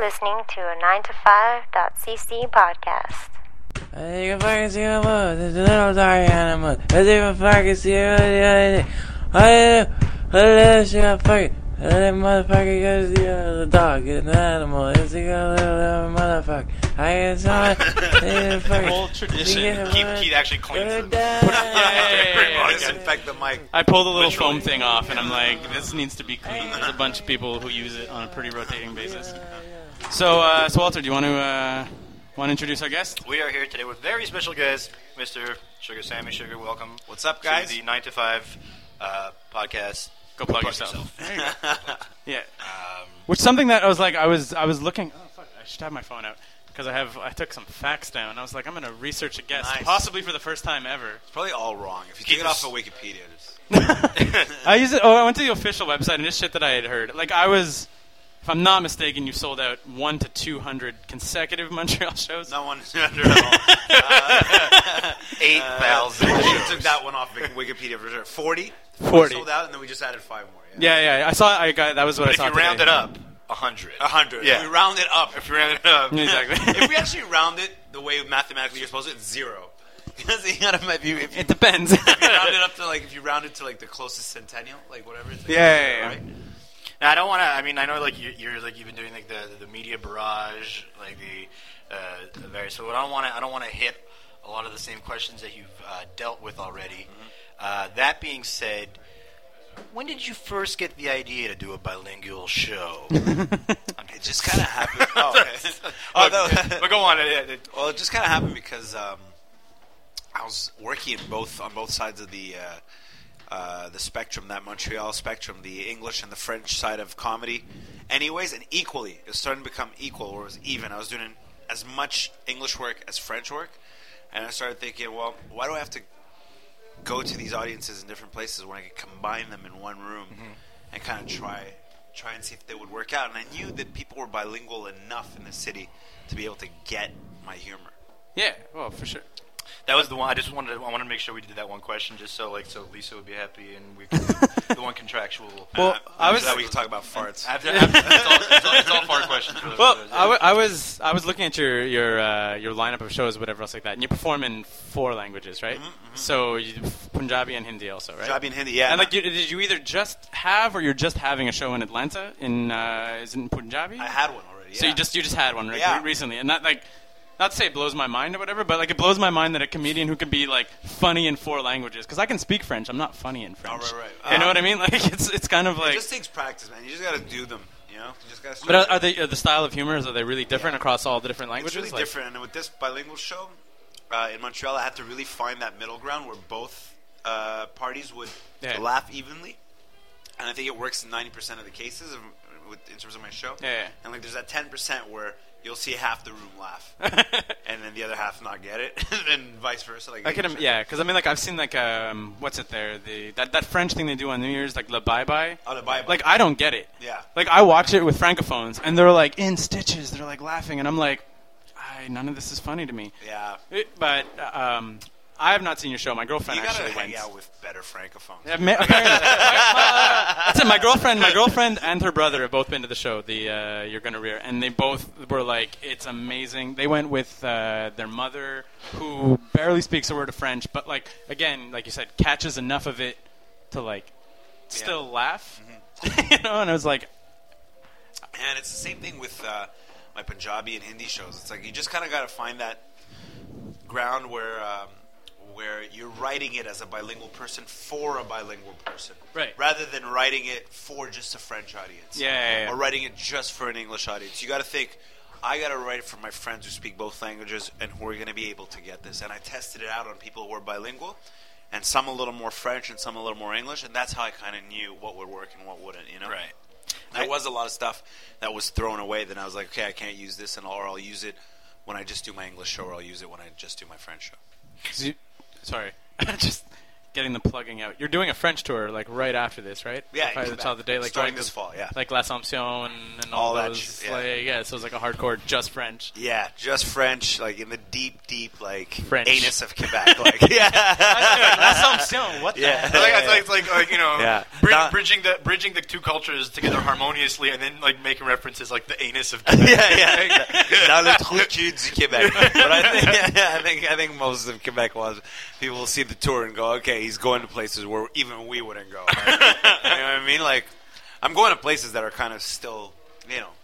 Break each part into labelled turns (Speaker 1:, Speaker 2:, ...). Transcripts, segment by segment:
Speaker 1: listening to a 9to5.cc podcast.
Speaker 2: You can fucking see the moon. There's a little dark animal. Let's even fucking see the little motherfucker goes the dog and the animal. It's a little motherfucker. I can saw it.
Speaker 3: The whole tradition. Keith actually cleans it.
Speaker 4: Disinfect the mic.
Speaker 3: I pulled a little foam thing off, and I'm like, this needs to be clean. There's a bunch of people who use it on a pretty rotating basis. So Walter, do you want to introduce our guest?
Speaker 5: We are here today with very special guest, Mr. Sugar Sammy Sugar. Welcome.
Speaker 4: What's up, guys?
Speaker 5: To the 9 to 5 podcast.
Speaker 3: Go plug yourself. There you go. Yeah. Which something that I was like, I was looking. Oh fuck! I should have my phone out because I took some facts down. I was like, I'm gonna research a guest, possibly for the first time ever.
Speaker 4: It's probably all wrong. If you take it off of Wikipedia,
Speaker 3: I use it. Oh, I went to the official website and this shit that I had heard. Like I was, if I'm not mistaken, you sold out 1 to 200 consecutive Montreal shows.
Speaker 4: No 100 at all.
Speaker 5: 8,000.
Speaker 4: We took that one off Wikipedia for sure. 40 sold out, and then we just added 5 more.
Speaker 3: Yeah. I saw. That was what I saw.
Speaker 5: If you round it up, 100.
Speaker 4: 100.
Speaker 5: Yeah.
Speaker 4: We round it up.
Speaker 5: If you round it up,
Speaker 3: Exactly.
Speaker 4: If we actually round it the way mathematically you're supposed to, it's 0. Because you gotta,
Speaker 3: It depends.
Speaker 4: If you round it up to if you round it to the closest centennial, whatever. It's
Speaker 3: Yeah.
Speaker 4: Right?
Speaker 5: Now, I don't want to. I mean, I know you're you've been doing the media barrage, the various. So I don't want to hit a lot of the same questions that you've dealt with already. Mm-hmm. That being said, when did you first get the idea to do a bilingual show?
Speaker 4: It just kind of happened.
Speaker 5: But go on.
Speaker 4: Well, it just kind of happened because I was working on both sides of the spectrum, that Montreal spectrum, the English and the French side of comedy. Anyways, and equally, it was starting to become equal, or it was even. I was doing as much English work as French work, and I started thinking, well, why do I have to go to these audiences in different places when I could combine them in one room and kind of try and see if they would work out? And I knew that people were bilingual enough in the city to be able to get my humor.
Speaker 3: Yeah, well, for sure.
Speaker 5: That was the one. I wanted to make sure we did that one question, just so Lisa would be happy, and we could, the one contractual.
Speaker 3: Well,
Speaker 4: that we can talk about farts.
Speaker 5: It's all fart questions.
Speaker 3: Well, I was looking at your lineup of shows, whatever else like that, and you perform in 4 languages, right? Mm-hmm. So you Punjabi and Hindi also, right?
Speaker 4: Punjabi and Hindi, yeah.
Speaker 3: And did you either just have, or you're just having a show in Atlanta is in Punjabi?
Speaker 4: I had one already. Yeah.
Speaker 3: So you just had one recently, and that not to say it blows my mind or whatever, but it blows my mind that a comedian who can be funny in 4 languages, because I can speak French, I'm not funny in French.
Speaker 4: Oh, right.
Speaker 3: You know what I mean? It's kind of
Speaker 4: it just takes practice, man. You just got to do them. You know, you just got to.
Speaker 3: But are the style of humors, are they really different across all the different languages?
Speaker 4: It's really different, and with this bilingual show in Montreal, I had to really find that middle ground where both parties would laugh evenly, and I think it works in 90% of the cases in terms of my show.
Speaker 3: Yeah.
Speaker 4: And there's that 10% where you'll see half the room laugh, and then the other half not get it, and vice versa.
Speaker 3: Because I've seen what's it there? That French thing they do on New Year's, Le Bye Bye.
Speaker 4: Oh, Le Bye Bye.
Speaker 3: I don't get it.
Speaker 4: Yeah.
Speaker 3: I watch it with francophones, and they're in stitches. They're laughing, and I'm none of this is funny to me.
Speaker 4: Yeah.
Speaker 3: But I have not seen your show. My girlfriend actually went.
Speaker 4: You gotta hang out with better francophones.
Speaker 3: Apparently, that's it. My girlfriend and her brother have both been to the show, the You're Gonna Rear, and they both were it's amazing. They went with their mother, who barely speaks a word of French, but again, like you said, catches enough of it to still laugh. Mm-hmm. And I was like,
Speaker 4: and it's the same thing with my Punjabi and Hindi shows. It's you just kind of got to find that ground where you're writing it as a bilingual person for a bilingual person.
Speaker 3: Right.
Speaker 4: Rather than writing it for just a French audience.
Speaker 3: Yeah.
Speaker 4: Or writing it just for an English audience. You got to think, I got to write it for my friends who speak both languages and who are going to be able to get this. And I tested it out on people who were bilingual, and some a little more French and some a little more English, and that's how I kind of knew what would work and what wouldn't, you know?
Speaker 5: Right.
Speaker 4: There was a lot of stuff that was thrown away. Then I was like, okay, I can't use this, or I'll use it when I just do my English show, or I'll use it when I just do my French show.
Speaker 3: Sorry. Just getting the plugging out. You're doing a French tour like right after this, right?
Speaker 4: Yeah,
Speaker 3: If I
Speaker 4: Quebec.
Speaker 3: saw the day, like
Speaker 4: Starting
Speaker 3: going
Speaker 4: this
Speaker 3: to,
Speaker 4: fall, yeah.
Speaker 3: like L'Assomption and all
Speaker 4: that
Speaker 3: those.
Speaker 4: shit, yeah.
Speaker 3: Like, yeah, so it's like a hardcore just French.
Speaker 4: Yeah, just French, like in the deep, like
Speaker 3: French.
Speaker 4: anus of Quebec. Like, yeah,
Speaker 3: L'Assomption, what the
Speaker 4: Yeah.
Speaker 3: hell?
Speaker 5: It's like you know,
Speaker 4: Yeah.
Speaker 5: bridging the two cultures together harmoniously, and then like making references like the anus of
Speaker 4: yeah, exactly. Dans le trou de cul du Québec. But I think most of Quebec was people will see the tour and go, okay, he's going to places where even we wouldn't go. Right? You know what I mean? Like, I'm going to places that are kind of still, you know,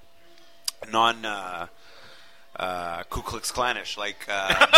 Speaker 4: non Ku Klux Klanish, like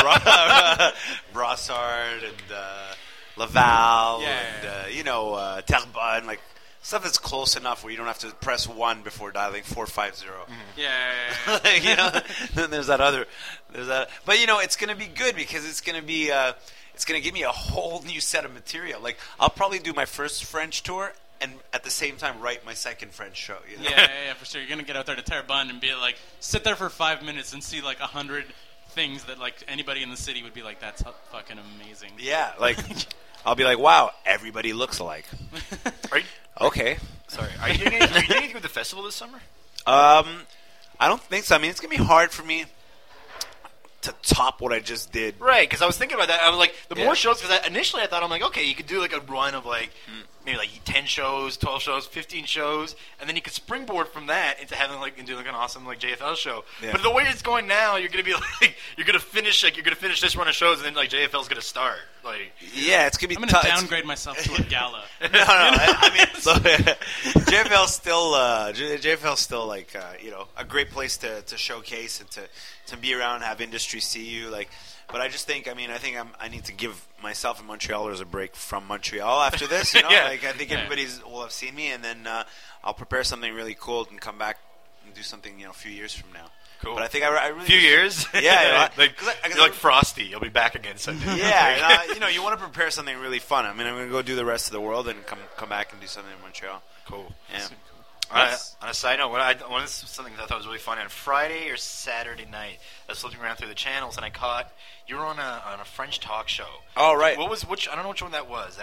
Speaker 4: Brossard and Laval and you know Terrebonne, like stuff that's close enough where you don't have to press 1 before dialing 450.
Speaker 3: Yeah.
Speaker 4: Like, you know, then there's that. But you know, it's gonna be good because it's gonna be it's gonna give me a whole new set of material. Like, I'll probably do my first French tour and at the same time write my second French show. You know?
Speaker 3: Yeah, for sure. You're gonna get out there to Terrebonne and be like, sit there for 5 minutes and see like 100 things that like anybody in the city would be like, that's fucking amazing.
Speaker 4: Yeah, like I'll be like, wow, everybody looks alike.
Speaker 5: Are you,
Speaker 4: Okay.
Speaker 5: sorry, are you doing anything with the festival this summer?
Speaker 4: I don't think so. I mean, it's gonna be hard for me to top what I just did.
Speaker 5: Right, because I was thinking about that. I was like, the
Speaker 4: Yeah.
Speaker 5: more shows, because initially I thought, I'm like, okay, you could do like a run of like maybe like 10 shows, 12 shows, 15 shows, and then you could springboard from that into having like into like an awesome like JFL show.
Speaker 4: Yeah.
Speaker 5: But the way it's going now, you're gonna be like, you're gonna finish this run of shows, and then like JFL's gonna start. Like,
Speaker 4: Yeah, it's gonna be
Speaker 3: I'm gonna
Speaker 4: tough.
Speaker 3: downgrade myself to a gala.
Speaker 4: No. I mean, so, JFL's still like you know, a great place to showcase and to be around and have industry see you. Like, but I just think, I need to give myself and Montrealers a break from Montreal after this. You know,
Speaker 5: Yeah.
Speaker 4: like I think everybody will have seen me, and then I'll prepare something really cool and come back and do something, you know, a few years from now.
Speaker 5: Cool.
Speaker 4: But I think I really
Speaker 5: few years.
Speaker 4: Yeah,
Speaker 5: like you're like Frosty. You'll be back again someday.
Speaker 4: Yeah, you know, you want to prepare something really fun. I mean, I'm going to go do the rest of the world and come back and do something in Montreal.
Speaker 5: Cool.
Speaker 4: Yeah.
Speaker 5: On a side note, something that I thought was really fun. On Friday or Saturday night, I was flipping around through the channels and I caught you were on a French talk show.
Speaker 4: Oh, right.
Speaker 5: Which I don't know which one that was.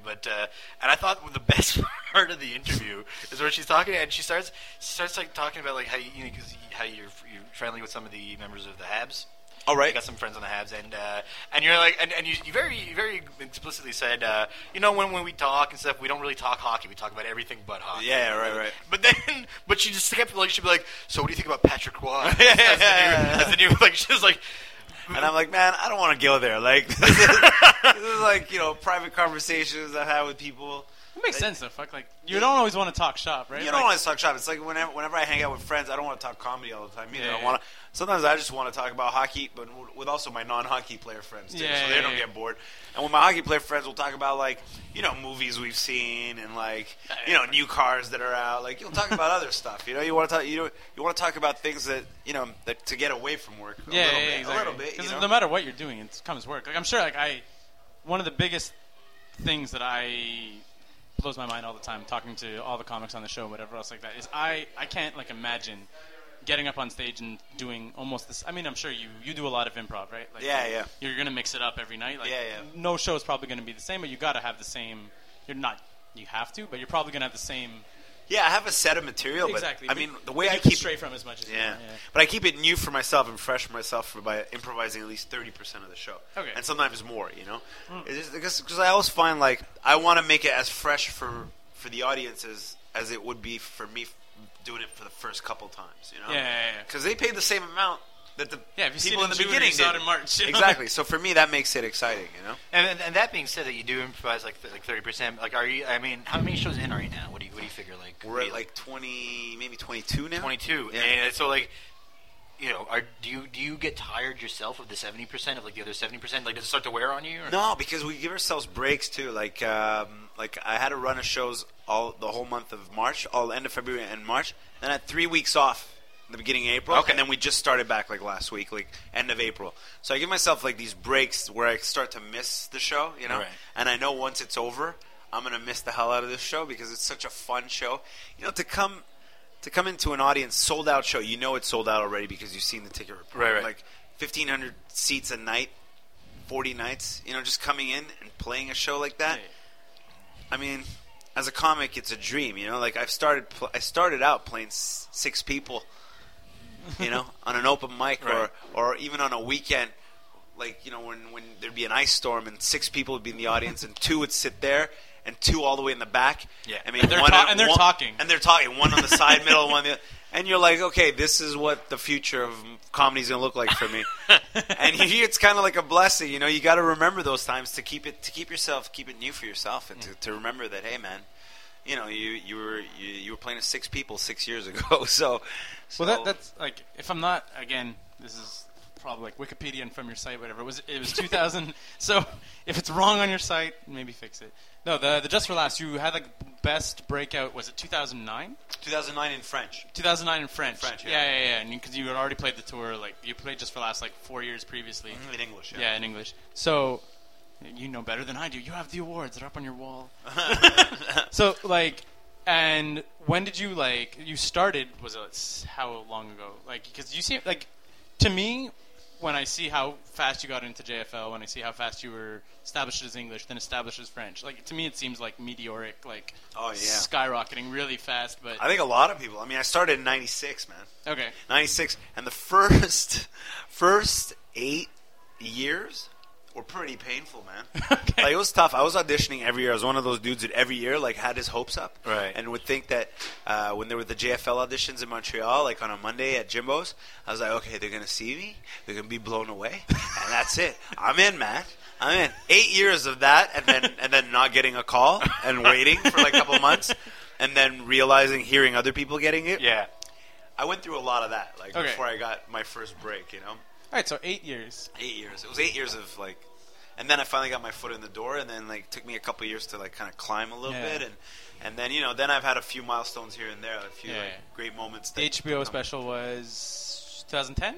Speaker 5: And I thought the best part of the interview is where she's talking and she starts like talking about like how you're friendly with some of the members of the Habs.
Speaker 4: All right.
Speaker 5: You got some friends on the Habs, and you're like, and you very explicitly said, you know, when we talk and stuff, we don't really talk hockey. We talk about everything but hockey.
Speaker 4: Yeah, right.
Speaker 5: But she just kept like, she'd be like, so what do you think about Patrick Roy? As the new, like, she was like,
Speaker 4: And I'm like, man, I don't want to go there. Like, this is like, you know, private conversations I have with people.
Speaker 3: It makes sense though. Fuck, like you don't always want to talk shop, right?
Speaker 4: You don't want to talk shop. It's like whenever I hang out with friends, I don't want to talk comedy all the time either.
Speaker 3: Yeah.
Speaker 4: I want to. Sometimes I just want to talk about hockey, but with also my non-hockey player friends too,
Speaker 3: Yeah,
Speaker 4: so they
Speaker 3: yeah,
Speaker 4: don't
Speaker 3: yeah.
Speaker 4: get bored. And with my hockey player friends, we'll talk about like, you know, movies we've seen and like, you know, new cars that are out. Like, you'll talk about other stuff. You know, you want to talk. You want to talk about things that, you know, that to get away from work. A little bit,
Speaker 3: exactly.
Speaker 4: A little bit.
Speaker 3: Because
Speaker 4: You know?
Speaker 3: no matter what you're doing, it comes work. Like I'm sure, like one of the biggest things that blows my mind all the time, talking to all the comics on the show, whatever else like that, is I can't like imagine getting up on stage and doing almost this. I mean, I'm sure you do a lot of improv, right? Like,
Speaker 4: Yeah.
Speaker 3: You're gonna mix it up every night. Like,
Speaker 4: Yeah.
Speaker 3: No show is probably gonna be the same, but you gotta have the same. You have to, but you're probably gonna have the same.
Speaker 4: Yeah, I have a set of material, but
Speaker 3: Exactly.
Speaker 4: I mean, the way
Speaker 3: you
Speaker 4: I
Speaker 3: can
Speaker 4: keep
Speaker 3: stray from as much as you
Speaker 4: Yeah.
Speaker 3: want,
Speaker 4: But I keep it new for myself and fresh for myself by improvising at least 30% of the show.
Speaker 3: Okay.
Speaker 4: And sometimes more, you know? It's just because I always find, like, I want to make it as fresh for the audience as it would be for me doing it for the first couple times, you know?
Speaker 3: Yeah.
Speaker 4: Because they paid the same amount that the
Speaker 3: Yeah, if you see
Speaker 4: people
Speaker 3: it
Speaker 4: in the
Speaker 3: June or
Speaker 4: beginning
Speaker 3: you saw
Speaker 4: did.
Speaker 3: it in March, you know?
Speaker 4: Exactly. So for me, that makes it exciting, you know?
Speaker 5: and that being said, that you do improvise like 30%. Like, are you? I mean, how many shows in are you now? What do you figure? Like,
Speaker 4: We're at like 20, maybe 22 now.
Speaker 5: 22.
Speaker 4: Yeah.
Speaker 5: And so like, you know, do you get tired yourself of the 70% of like the other 70%? Like, does it start to wear on you? Or?
Speaker 4: No, because we give ourselves breaks too. Like I had a run of shows the whole month of March, all end of February and March. Then I had 3 weeks off in the beginning of April,
Speaker 5: Okay.
Speaker 4: and then we just started back like last week, like end of April. So I give myself like these breaks where I start to miss the show, you know.
Speaker 5: Right.
Speaker 4: And I know once it's over, I'm gonna miss the hell out of this show because it's such a fun show. You know, to come into an audience sold out show, you know it's sold out already because you've seen the ticket report.
Speaker 5: Right.
Speaker 4: Like 1,500 seats a night. 40 nights, just coming in and playing a show like that.
Speaker 3: Yeah.
Speaker 4: I mean, as a comic, it's a dream, Like I started out playing 6 people, on an open mic,
Speaker 5: Right.
Speaker 4: or even on a weekend, like when there'd be an ice storm and 6 people would be in the audience and 2 would sit there and 2 all the way in the back.
Speaker 5: Yeah.
Speaker 4: I mean,
Speaker 3: And they're
Speaker 4: one
Speaker 3: ta- and they're talking.
Speaker 4: and they're talking. One on the side, middle, one on the. And you're like, okay, this is what the future of comedy is gonna look like for me. And it's kind of like a blessing, You got to remember those times to keep it new for yourself, and to remember that, hey, man, you were playing to 6 people 6 years ago. So
Speaker 3: that's like, if I'm not, again, this is probably like Wikipedia and from your site, whatever. It was 2000. So if it's wrong on your site, maybe fix it. No, the Just for Laughs, you had like best breakout. Was it 2009?
Speaker 4: 2009 in French.
Speaker 3: 2009 in French.
Speaker 4: French,
Speaker 3: yeah. And because you had already played the tour, like you played Just for Laughs like 4 years previously.
Speaker 4: In English.
Speaker 3: Yeah, in English. So you know better than I do. You have the awards; they're up on your wall. So and when did you you started? Was it how long ago? Because you seem to me, when I see how fast you got into JFL, when I see how fast you were established as English, then established as French, to me it seems like meteoric,
Speaker 4: Oh, yeah.
Speaker 3: skyrocketing really fast. But
Speaker 4: I think a lot of people. I mean, I started in '96, man.
Speaker 3: okay,
Speaker 4: 96, and the first 8 years were pretty painful, man.
Speaker 3: Okay.
Speaker 4: It was tough. I was auditioning every year. I was one of those dudes that every year had his hopes up,
Speaker 5: Right.
Speaker 4: and would think that when there were the JFL auditions in Montreal, on a Monday at Jimbo's, I was like, okay, they're gonna see me, they're gonna be blown away, and that's it. I'm in, man. I'm in. 8 years of that, and then not getting a call and waiting for a couple months, and then hearing other people getting it.
Speaker 5: Yeah.
Speaker 4: I went through a lot of that,
Speaker 3: Okay.
Speaker 4: before I got my first break,
Speaker 3: all right. So 8 years.
Speaker 4: 8 years. It was 8 years of and then I finally got my foot in the door, and then it took me a couple years to kind of climb a little
Speaker 3: Yeah.
Speaker 4: bit, and then then I've had a few milestones here and there, a few
Speaker 3: Yeah.
Speaker 4: great moments.
Speaker 3: The HBO special was 2010.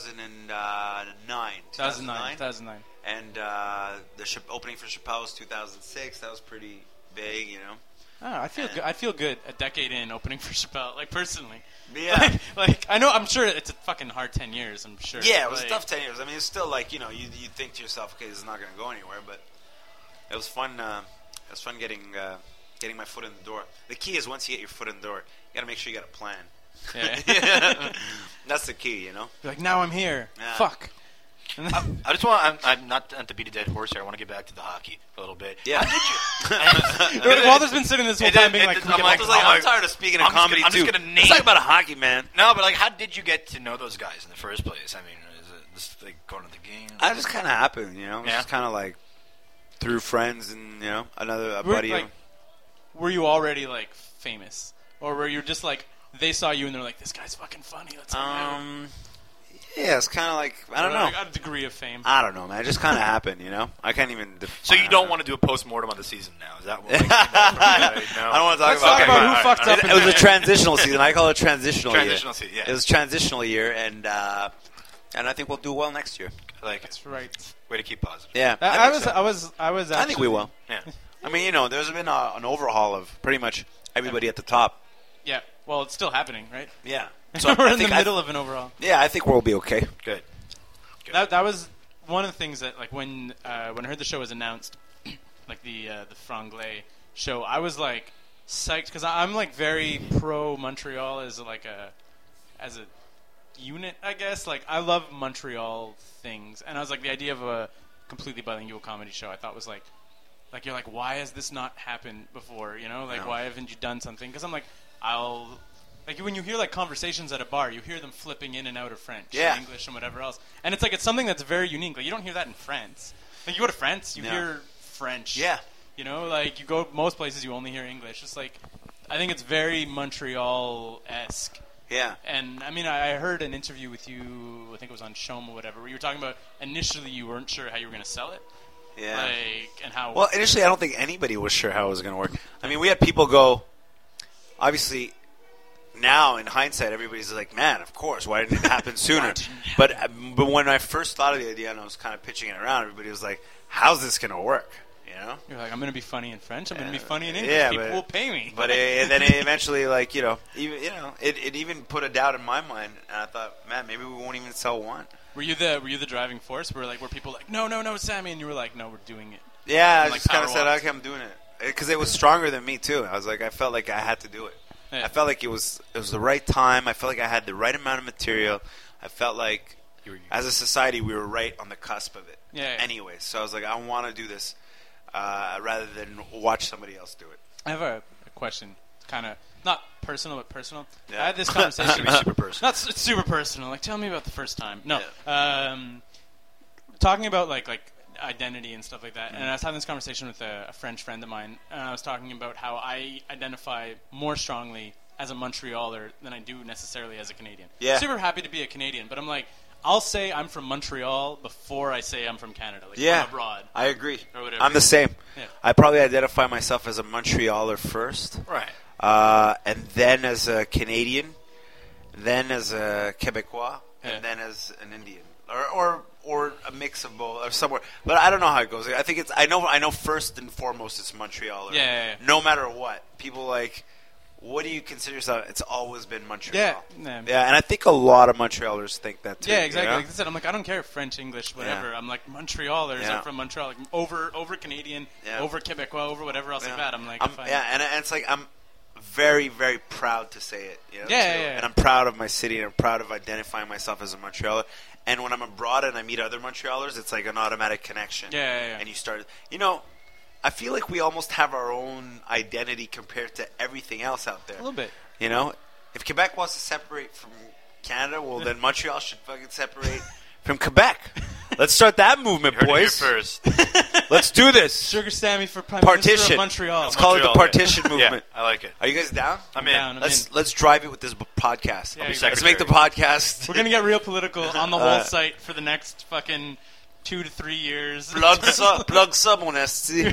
Speaker 4: 2009.
Speaker 3: 2009.
Speaker 4: And the opening for Chappelle was 2006. That was pretty big,
Speaker 3: Oh, I feel good. A decade in, opening for Chappelle, personally.
Speaker 4: Yeah.
Speaker 3: I'm sure it's a fucking hard 10 years. I'm sure.
Speaker 4: Yeah, it was a tough 10 years. I mean, it's still you think to yourself, okay, this is not going to go anywhere, but it was fun. It was fun getting my foot in the door. The key is once you get your foot in the door, you got to make sure you got a plan.
Speaker 3: Yeah.
Speaker 4: That's the key,
Speaker 3: You're now I'm here.
Speaker 4: Yeah.
Speaker 3: Fuck.
Speaker 5: I just want. I'm not to beat a dead horse here. I want to get back to the hockey a little bit.
Speaker 4: Yeah.
Speaker 3: Walter's been sitting this whole time being like,
Speaker 4: I'm tired of speaking of comedy
Speaker 5: I'm
Speaker 4: too.
Speaker 5: just gonna name.
Speaker 4: Let's talk about hockey, man.
Speaker 5: No, but how did you get to know those guys in the first place? I mean, is it just going to the game?
Speaker 4: I just kind of happened, It was
Speaker 5: Yeah.
Speaker 4: just kind of through friends and a
Speaker 3: Were-
Speaker 4: buddy.
Speaker 3: were you already famous, or were you just they saw you and they're like, this guy's fucking funny. Let's hang out.
Speaker 4: Yeah, it's kind of I don't know.
Speaker 3: A degree of fame.
Speaker 4: I don't know, man. It just kind of happened, I can't even.
Speaker 5: So you don't want to do a post-mortem on the season now? Is that what?
Speaker 4: I don't want to talk
Speaker 3: Let's talk about who fucked up.
Speaker 4: It was a transitional season. I call it transitional year.
Speaker 5: Transitional season, yeah.
Speaker 4: It was transitional year, and I think we'll do well next year.
Speaker 3: That's right.
Speaker 5: Way to keep positive.
Speaker 4: Yeah,
Speaker 3: I
Speaker 4: think
Speaker 3: was
Speaker 4: so.
Speaker 3: actually,
Speaker 4: I think we will.
Speaker 5: Yeah.
Speaker 4: I mean, there's been an overhaul of pretty much everybody at the top.
Speaker 3: Yeah. Well, it's still happening, right?
Speaker 4: Yeah.
Speaker 3: So we're in the middle of an overhaul.
Speaker 4: Yeah, I think we'll be okay.
Speaker 5: Good.
Speaker 3: That was one of the things that when I heard the show was announced, the Franglais show, I was psyched because I'm very pro Montreal as a unit, I guess. I love Montreal things, and I was the idea of a completely bilingual comedy show I thought was you're why has this not happened before? Why haven't you done something? Because I'm when you hear conversations at a bar, you hear them flipping in and out of French, and English, and whatever else, and it's something that's very unique. You don't hear that in France. You go to France, you hear French.
Speaker 4: Yeah.
Speaker 3: You go most places, you only hear English. It's I think it's very Montreal-esque.
Speaker 4: Yeah.
Speaker 3: And I mean, I heard an interview with you. I think it was on Shom or whatever, where you were talking about initially you weren't sure how you were going to sell it.
Speaker 4: Yeah.
Speaker 3: And how.
Speaker 4: Well, initially, I don't think anybody was sure how it was going to work. I mean, we had people go. Obviously, now in hindsight, everybody's man, of course, why didn't it happen sooner? But when I first thought of the idea and I was kind of pitching it around, everybody was like, "How's this going to work?" You know?
Speaker 3: You're like, I'm going to be funny in French. I'm going to be funny in English.
Speaker 4: Yeah,
Speaker 3: People
Speaker 4: but-
Speaker 3: will pay me.
Speaker 4: But and then it eventually, like, it even put a doubt in my mind, and I thought, man, maybe we won't even sell one.
Speaker 3: Were you the driving force? Were people like, no, Sammy, and you were like, no, we're doing it.
Speaker 4: Yeah, I
Speaker 3: And, like,
Speaker 4: just kind of
Speaker 3: power
Speaker 4: said,
Speaker 3: walks.
Speaker 4: okay, I'm doing it, because it was stronger than me too. I was like, I felt like I had to do it.
Speaker 3: Yeah.
Speaker 4: I felt like it was the right time. I felt like I had the right amount of material. I felt like, as a society, we were right on the cusp of it.
Speaker 3: Yeah.
Speaker 4: Anyway, so I was like, I want to do this rather than watch somebody else do it.
Speaker 3: I have a question, kind of not personal, but personal.
Speaker 4: Yeah.
Speaker 3: I had this conversation.
Speaker 5: It's super personal.
Speaker 3: Not it's super personal. Like, tell me about the first time. No, talking about like identity and stuff like that. And I was having this conversation with a French friend of mine, and I was talking about how I identify more strongly as a Montrealer than I do necessarily as a Canadian.
Speaker 4: Yeah.
Speaker 3: Super happy to be a Canadian, but I'm like, I'll say I'm from Montreal before I say I'm from Canada. Like,
Speaker 4: Yeah,
Speaker 3: I'm abroad.
Speaker 4: I agree.
Speaker 3: Or whatever.
Speaker 4: I'm the same.
Speaker 3: Yeah.
Speaker 4: I probably identify myself as a Montrealer first,
Speaker 5: Right.
Speaker 4: and then as a Canadian, then as a Quebecois,
Speaker 3: Yeah.
Speaker 4: and then as an Indian, or a mix of both, or somewhere. But I don't know how it goes. I think I know. First and foremost, it's Montreal.
Speaker 3: Yeah.
Speaker 4: No matter what, people like. What do you consider yourself? It's always been Montreal.
Speaker 3: Yeah.
Speaker 4: Yeah, and I think a lot of Montrealers think that too.
Speaker 3: Yeah, exactly.
Speaker 4: You know?
Speaker 3: Like I said, I'm like, I don't care French, English, whatever.
Speaker 4: Yeah.
Speaker 3: I'm like Montrealers.
Speaker 4: Yeah.
Speaker 3: I'm from Montreal. Like, over Canadian,
Speaker 4: Yeah.
Speaker 3: over Quebecois, over whatever else like that. I'm like, fine.
Speaker 4: yeah, and it's like I'm very, very proud to say it. You know,
Speaker 3: Yeah,
Speaker 4: too.
Speaker 3: yeah.
Speaker 4: And I'm proud of my city, and I'm proud of identifying myself as a Montrealer. And when I'm abroad and I meet other Montrealers, it's like an automatic connection.
Speaker 3: Yeah.
Speaker 4: And you start, I feel like we almost have our own identity compared to everything else out there.
Speaker 3: A little bit.
Speaker 4: You know, if Quebec wants to separate from Canada, well, then Montreal should fucking separate from Quebec. Let's start that movement,
Speaker 5: Heard it here
Speaker 4: boys.
Speaker 5: first.
Speaker 4: Let's do this.
Speaker 3: Sugar Sammy for Prime Minister
Speaker 4: Partition.
Speaker 3: of Montreal.
Speaker 4: Let's call it the
Speaker 5: Montreal,
Speaker 4: partition
Speaker 5: yeah.
Speaker 4: movement.
Speaker 5: Yeah, I like it.
Speaker 4: Are you guys down?
Speaker 5: I'm in.
Speaker 3: down.
Speaker 4: Let's drive it with this podcast.
Speaker 3: Yeah,
Speaker 4: Let's
Speaker 3: exactly.
Speaker 4: make the podcast.
Speaker 3: We're gonna get real political on the whole site for the next fucking 2 to 3 years.
Speaker 4: plug sub on SC.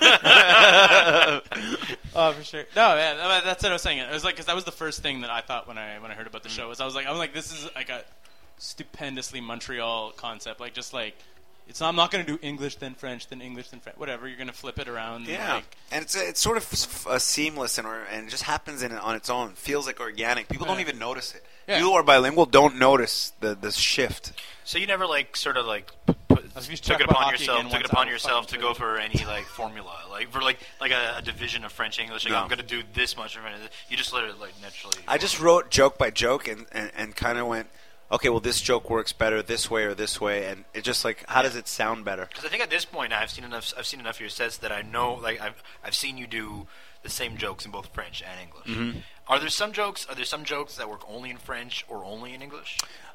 Speaker 3: Oh, for sure. No, man, that's what I was saying. It was like, because that was the first thing that I thought when I heard about the show. Was I was like, this is like a stupendously Montreal concept. Like, just like, I'm not going to do English then French then English then French. Whatever, you're going to flip it around.
Speaker 4: Yeah,
Speaker 3: Like,
Speaker 4: and it's sort of seamless and it just happens on its own. Feels like organic. People don't even notice it.
Speaker 3: Yeah.
Speaker 4: People who are bilingual don't notice the shift.
Speaker 5: So you never sort of
Speaker 3: If you
Speaker 5: took
Speaker 3: talk
Speaker 5: it
Speaker 3: about
Speaker 5: upon
Speaker 3: hockey
Speaker 5: yourself,
Speaker 3: again
Speaker 5: took it
Speaker 3: once,
Speaker 5: upon
Speaker 3: I'll
Speaker 5: yourself to
Speaker 3: fucking
Speaker 5: go for any formula, for a division of French English. Like,
Speaker 4: No.
Speaker 5: I'm going to do this much. You just let it naturally.
Speaker 4: I just wrote joke by joke and kind of went, okay, well, this joke works better this way or this way, and it just like, how does it sound better?
Speaker 5: Because I think at this point I've seen enough of your sets that I know, I've seen you do the same jokes in both French and English.
Speaker 4: Mm-hmm.
Speaker 5: Are there some jokes that work only in French or only in English?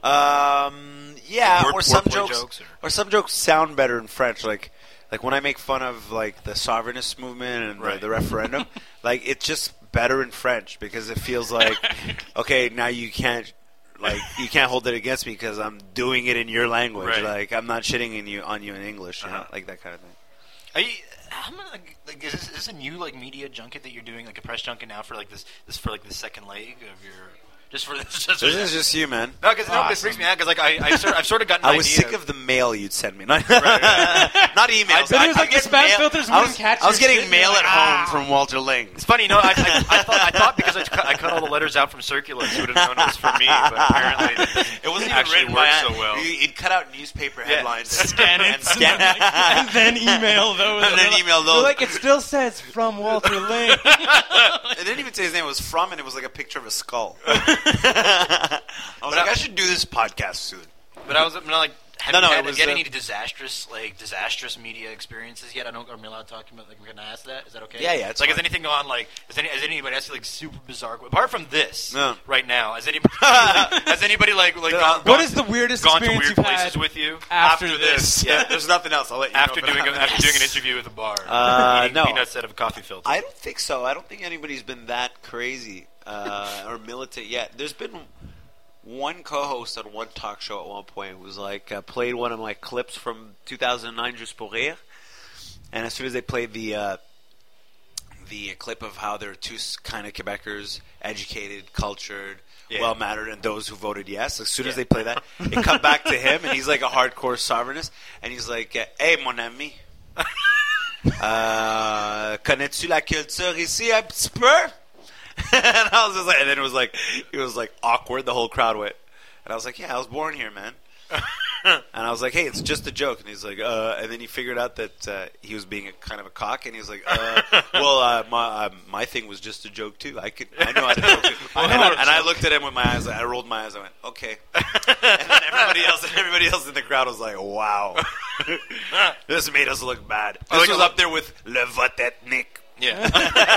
Speaker 4: Yeah,
Speaker 5: Like
Speaker 4: or some
Speaker 5: wordplay
Speaker 4: jokes,
Speaker 5: or
Speaker 4: some jokes sound better in French. Like when I make fun of like the sovereignist movement and
Speaker 5: Right.
Speaker 4: the referendum, like it's just better in French because it feels like, okay, now you can't hold it against me because I'm doing it in your language.
Speaker 5: Right.
Speaker 4: Like I'm not shitting on you in English, you know, like that kind of thing.
Speaker 5: Are you, how many, is this a new media junket that you're doing, like a press junket now for this for the second leg of your just for this?
Speaker 4: This is just you, man.
Speaker 5: No, because this freaks me out because I've sort of gotten.
Speaker 4: I was
Speaker 5: idea
Speaker 4: sick of the mail you'd send me, not
Speaker 5: right.
Speaker 4: not emails.
Speaker 3: But it was like the
Speaker 4: get
Speaker 3: spam
Speaker 4: mail-
Speaker 3: filters
Speaker 4: I
Speaker 3: wouldn't
Speaker 4: was,
Speaker 3: catch
Speaker 4: I was
Speaker 3: your
Speaker 4: getting
Speaker 3: shit,
Speaker 4: mail
Speaker 3: you're
Speaker 4: at
Speaker 3: like,
Speaker 4: home from Walter Ling.
Speaker 5: It's funny, I thought because I cut all the letters out from Circulars, you would have known it was for me, but apparently
Speaker 4: It wasn't even
Speaker 5: actually
Speaker 4: written by
Speaker 5: worked
Speaker 4: hand.
Speaker 5: so well.
Speaker 4: He'd cut out newspaper headlines,
Speaker 3: Scan it,
Speaker 4: and scan
Speaker 3: and then email those.
Speaker 4: And then email those.
Speaker 3: They're like, it still says from Walter Lane.
Speaker 4: It didn't even say his name. It was from, and it was like a picture of a skull. I was like, I should do this podcast soon.
Speaker 5: But I was like, have
Speaker 4: No,
Speaker 5: you
Speaker 4: it
Speaker 5: had
Speaker 4: was,
Speaker 5: any disastrous media experiences yet? Are we allowed to talk about? We're gonna ask that. Is that okay?
Speaker 4: Yeah, it's
Speaker 5: like,
Speaker 4: fine.
Speaker 5: has anything gone has anybody asked super bizarre? Apart from this,
Speaker 4: No.
Speaker 5: right now, has anybody gone?
Speaker 3: What is the weirdest
Speaker 5: gone to
Speaker 3: experience
Speaker 5: weird
Speaker 3: you've
Speaker 5: places
Speaker 3: had
Speaker 5: with you
Speaker 3: after this?
Speaker 4: Yeah, there's nothing else. I'll let you
Speaker 5: After
Speaker 4: know.
Speaker 5: doing an interview with a bar, eating
Speaker 4: no.
Speaker 5: peanuts out of a coffee filter.
Speaker 4: I don't think so. I don't think anybody's been that crazy or militant yet. There's been one co-host on one talk show at one point who was like played one of my clips from 2009 Juste pour rire, and as soon as they played the clip of how there are two kind of Quebecers, educated, cultured, well-mannered, and those who voted yes, as soon as they play that, it cut back to him, and he's like a hardcore sovereignist, and he's like, "Hey, mon ami." Connais-tu la culture ici un petit peu? And I was just like, and then it was like awkward. The whole crowd went, and I was like, yeah, I was born here, man. And I was like, hey, it's just a joke. And he's like, and then he figured out that he was being kind of a cock, and he was like, well, my thing was just a joke too. I know how to joke too. And I looked at him with my eyes. I rolled my eyes. I went, okay. And then everybody else in the crowd was like, wow, this made us look bad. This was up there with Le Vote Ethnique.
Speaker 5: Yeah.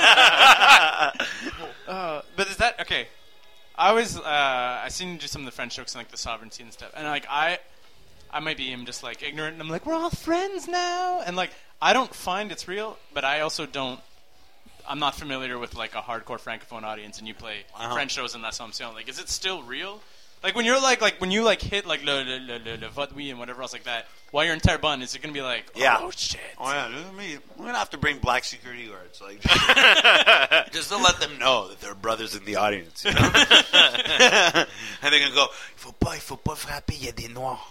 Speaker 3: But is that okay? I was I seen you do some of the French jokes and like the sovereignty and stuff, and like I might be just like ignorant, and I'm like, we're all friends now, and like I don't find it's real, but I also don't. I'm not familiar with like a hardcore francophone audience, and you play French shows, and that's what I'm saying. Like, is it still real? Like when you're like when you like hit like le vote oui and whatever else like that, while you're in Terrebonne, is it gonna be like, oh shit?
Speaker 4: Oh yeah, we're gonna have to bring black security guards, like just to let them know that they're brothers in the audience, you know? And they're gonna go, il faut pas frapper, il y a des noirs.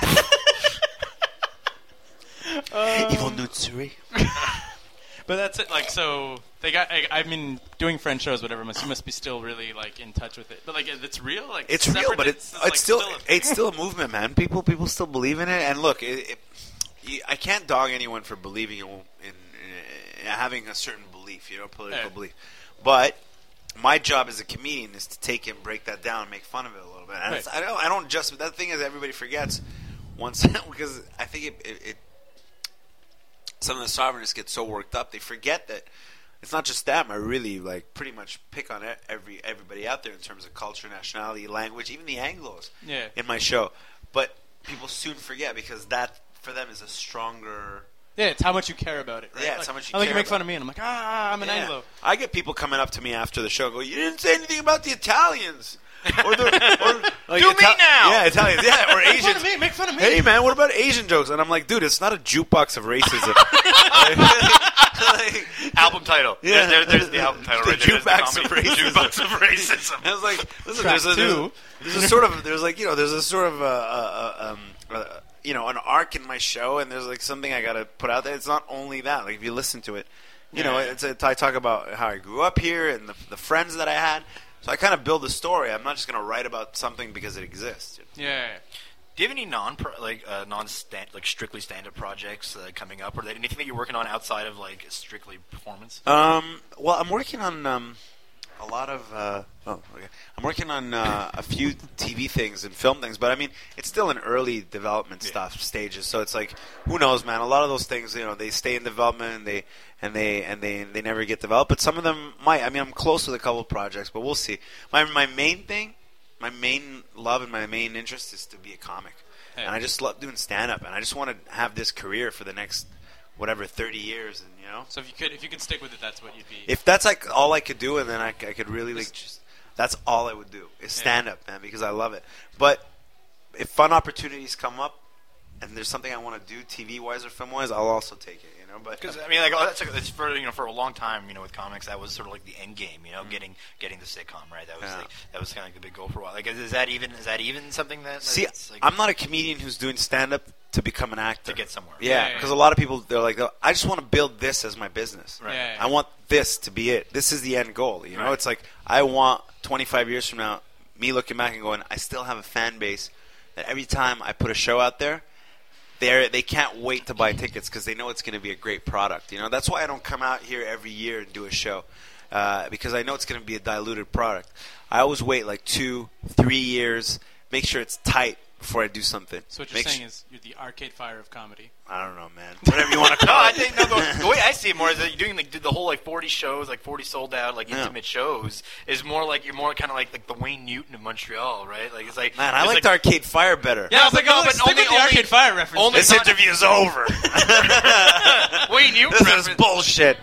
Speaker 4: Ils vont nous tuer.
Speaker 3: But that's it. Like, so they got. I mean, doing French shows, whatever. You must be still really like in touch with it. But like, it's real. Like,
Speaker 4: it's real, but it's
Speaker 3: like,
Speaker 4: still a movement, man. People still believe in it. And look, I can't dog anyone for believing in having a certain belief, you know, political belief. But my job as a comedian is to take it and break that down, and make fun of it a little bit. And I don't just. That thing is, everybody forgets once because I think it some of the sovereignists get so worked up, they forget that it's not just them. I really like pretty much pick on everybody out there in terms of culture, nationality, language, even the Anglos in my show. But people soon forget because that for them is a stronger.
Speaker 3: Yeah, it's how much you care about it. Right?
Speaker 4: Yeah, it's how much you care.
Speaker 3: Like you make fun of me, and I'm like, I'm an Anglo.
Speaker 4: I get people coming up to me after the show, and go, "You didn't say anything about the Italians." Like
Speaker 5: Do me now!
Speaker 4: Yeah, Italians. Yeah, or Asians.
Speaker 3: Make fun of me.
Speaker 4: Hey, man, what about Asian jokes? And I'm like, dude, it's not a jukebox of racism.
Speaker 5: Album title.
Speaker 4: Yeah.
Speaker 5: There's the album title right there.
Speaker 4: Jukebox of racism.
Speaker 5: Jukebox of racism.
Speaker 4: I was like, listen,
Speaker 3: Track
Speaker 4: there's a sort of an arc in my show, and there's like something I got to put out there. It's not only that. Like if you listen to it, I talk about how I grew up here and the friends that I had. So I kind of build a story. I'm not just going to write about something because it exists.
Speaker 3: Yeah.
Speaker 5: Do you have any strictly stand-up projects coming up, or anything that you're working on outside of like strictly performance?
Speaker 4: Well, I'm working on a lot of. I'm working on a few TV things and film things, but I mean, it's still in early development stages. So it's like, who knows, man? A lot of those things, they stay in development and they never get developed. But some of them might. I mean, I'm close with a couple of projects, but we'll see. My main thing, my main love and my main interest is to be a comic, and I just love doing stand-up, and I just want to have this career for the next 30 years, and
Speaker 3: So if you could stick with it, that's what you'd be.
Speaker 4: If that's like all I could do, and then I could really that's all I would do is stand up, man, because I love it. But if fun opportunities come up, and there's something I want to do, TV wise or film wise, I'll also take it. But
Speaker 5: because I mean, like it's for a long time, with comics, that was sort of like the end game, getting the sitcom, right? That was kind of like the big goal for a while. Like, is that even something that?
Speaker 4: See, like, I'm not a comedian who's doing stand up to become an actor
Speaker 5: to get somewhere.
Speaker 4: Yeah, because a lot of people, they're like, I just want to build this as my business.
Speaker 5: Right.
Speaker 3: Yeah.
Speaker 4: I want this to be it. This is the end goal.
Speaker 5: Right.
Speaker 4: It's like I want 25 years from now, me looking back and going, I still have a fan base that every time I put a show out there, they can't wait to buy tickets because they know it's going to be a great product. That's why I don't come out here every year and do a show because I know it's going to be a diluted product. I always wait like 2-3 years, make sure it's tight before I do something.
Speaker 3: So what you're saying is you're the Arcade Fire of comedy.
Speaker 4: I don't know, man. Whatever you want to call
Speaker 5: I
Speaker 4: it.
Speaker 5: think the way I see it more is that you're doing the whole 40 shows, 40 sold out, intimate shows is more like you're more kind of like the Wayne Newton of Montreal, right? Like it's like
Speaker 4: man, I liked Arcade Fire better.
Speaker 3: Yeah, I was like, but
Speaker 5: stick with
Speaker 3: the Arcade Fire reference.
Speaker 4: This interview is over.
Speaker 5: Wayne Newton.
Speaker 4: This is bullshit.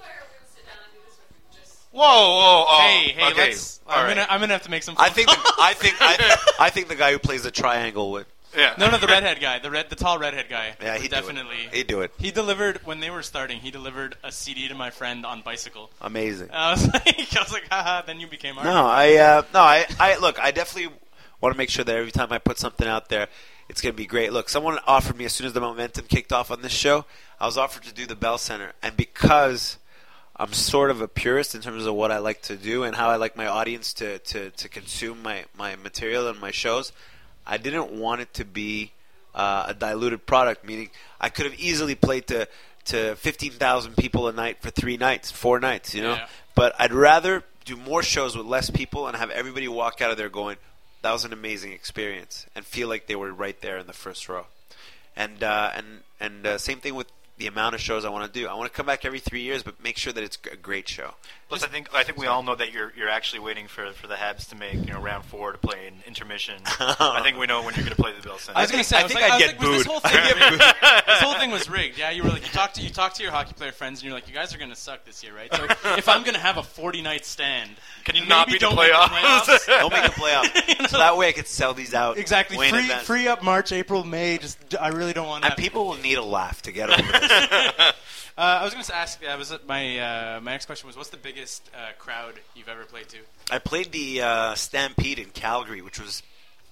Speaker 5: Whoa!
Speaker 3: Hey,
Speaker 5: okay.
Speaker 3: I'm gonna have to make some.
Speaker 4: I think the guy who plays the triangle would.
Speaker 5: Yeah.
Speaker 3: No, the redhead guy, the tall redhead guy.
Speaker 4: Yeah, he'd
Speaker 3: definitely.
Speaker 4: He'd do it.
Speaker 3: He delivered when they were starting. He delivered a CD to my friend on bicycle.
Speaker 4: Amazing.
Speaker 3: I was like, haha. Then you became.
Speaker 4: No, I look. I definitely want to make sure that every time I put something out there, it's going to be great. Look, someone offered me as soon as the momentum kicked off on this show, I was offered to do the Bell Center. And because I'm sort of a purist in terms of what I like to do and how I like my audience to consume my material and my shows, I didn't want it to be a diluted product, meaning I could have easily played to 15,000 people a night for 4 nights, you know?
Speaker 3: Yeah.
Speaker 4: But I'd rather do more shows with less people and have everybody walk out of there going, that was an amazing experience, and feel like they were right there in the first row. And same thing with the amount of shows I want to do. I want to come back every 3 years, but make sure that it's a great show.
Speaker 5: Plus, I think we all know that you're actually waiting for the Habs to make round 4 to play an intermission. I think we know when you're going to play the Bell Center.
Speaker 3: I was going to say,
Speaker 4: I think I'd get booed.
Speaker 3: This whole thing rigged? This whole thing was rigged. Yeah, you were like, you talk to your hockey player friends, and you're like, you guys are going to suck this year, right? So if I'm going to have a 40-night stand,
Speaker 5: can you not beat the
Speaker 3: playoffs?
Speaker 4: Don't make the playoffs. So that way I could sell these out.
Speaker 3: Exactly.
Speaker 4: way in advance.
Speaker 3: Free up March, April, May. I really don't want that.
Speaker 4: And people will need a laugh to get over this.
Speaker 3: I was going to ask. My next question was, what's the biggest crowd you've ever played to?
Speaker 4: I played the Stampede in Calgary, which was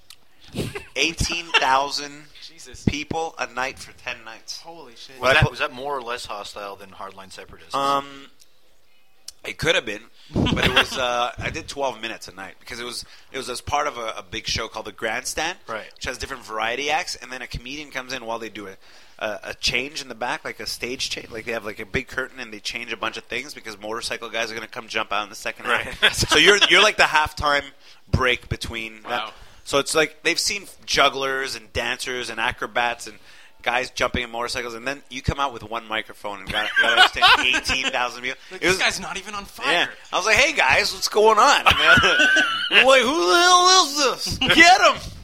Speaker 4: 18,000 people a night for 10 nights.
Speaker 3: Holy shit!
Speaker 5: Was that more or less hostile than Hardline Separatism?
Speaker 4: It could have been, but it was. I did 12 minutes a night because it was as part of a big show called the Grandstand,
Speaker 5: right,
Speaker 4: which has different variety acts, and then a comedian comes in while they do a change in the back, like a stage change. Like they have like a big curtain and they change a bunch of things because motorcycle guys are going to come jump out in the second half. So you're like the halftime break between.
Speaker 3: Wow.
Speaker 4: So it's like they've seen jugglers and dancers and acrobats and guys jumping in motorcycles, and then you come out with one microphone and got to understand 18,000 people.
Speaker 3: Like, this guy's not even on fire.
Speaker 4: Yeah. I was like, hey guys, what's going on? I'm like, who the hell is this? Get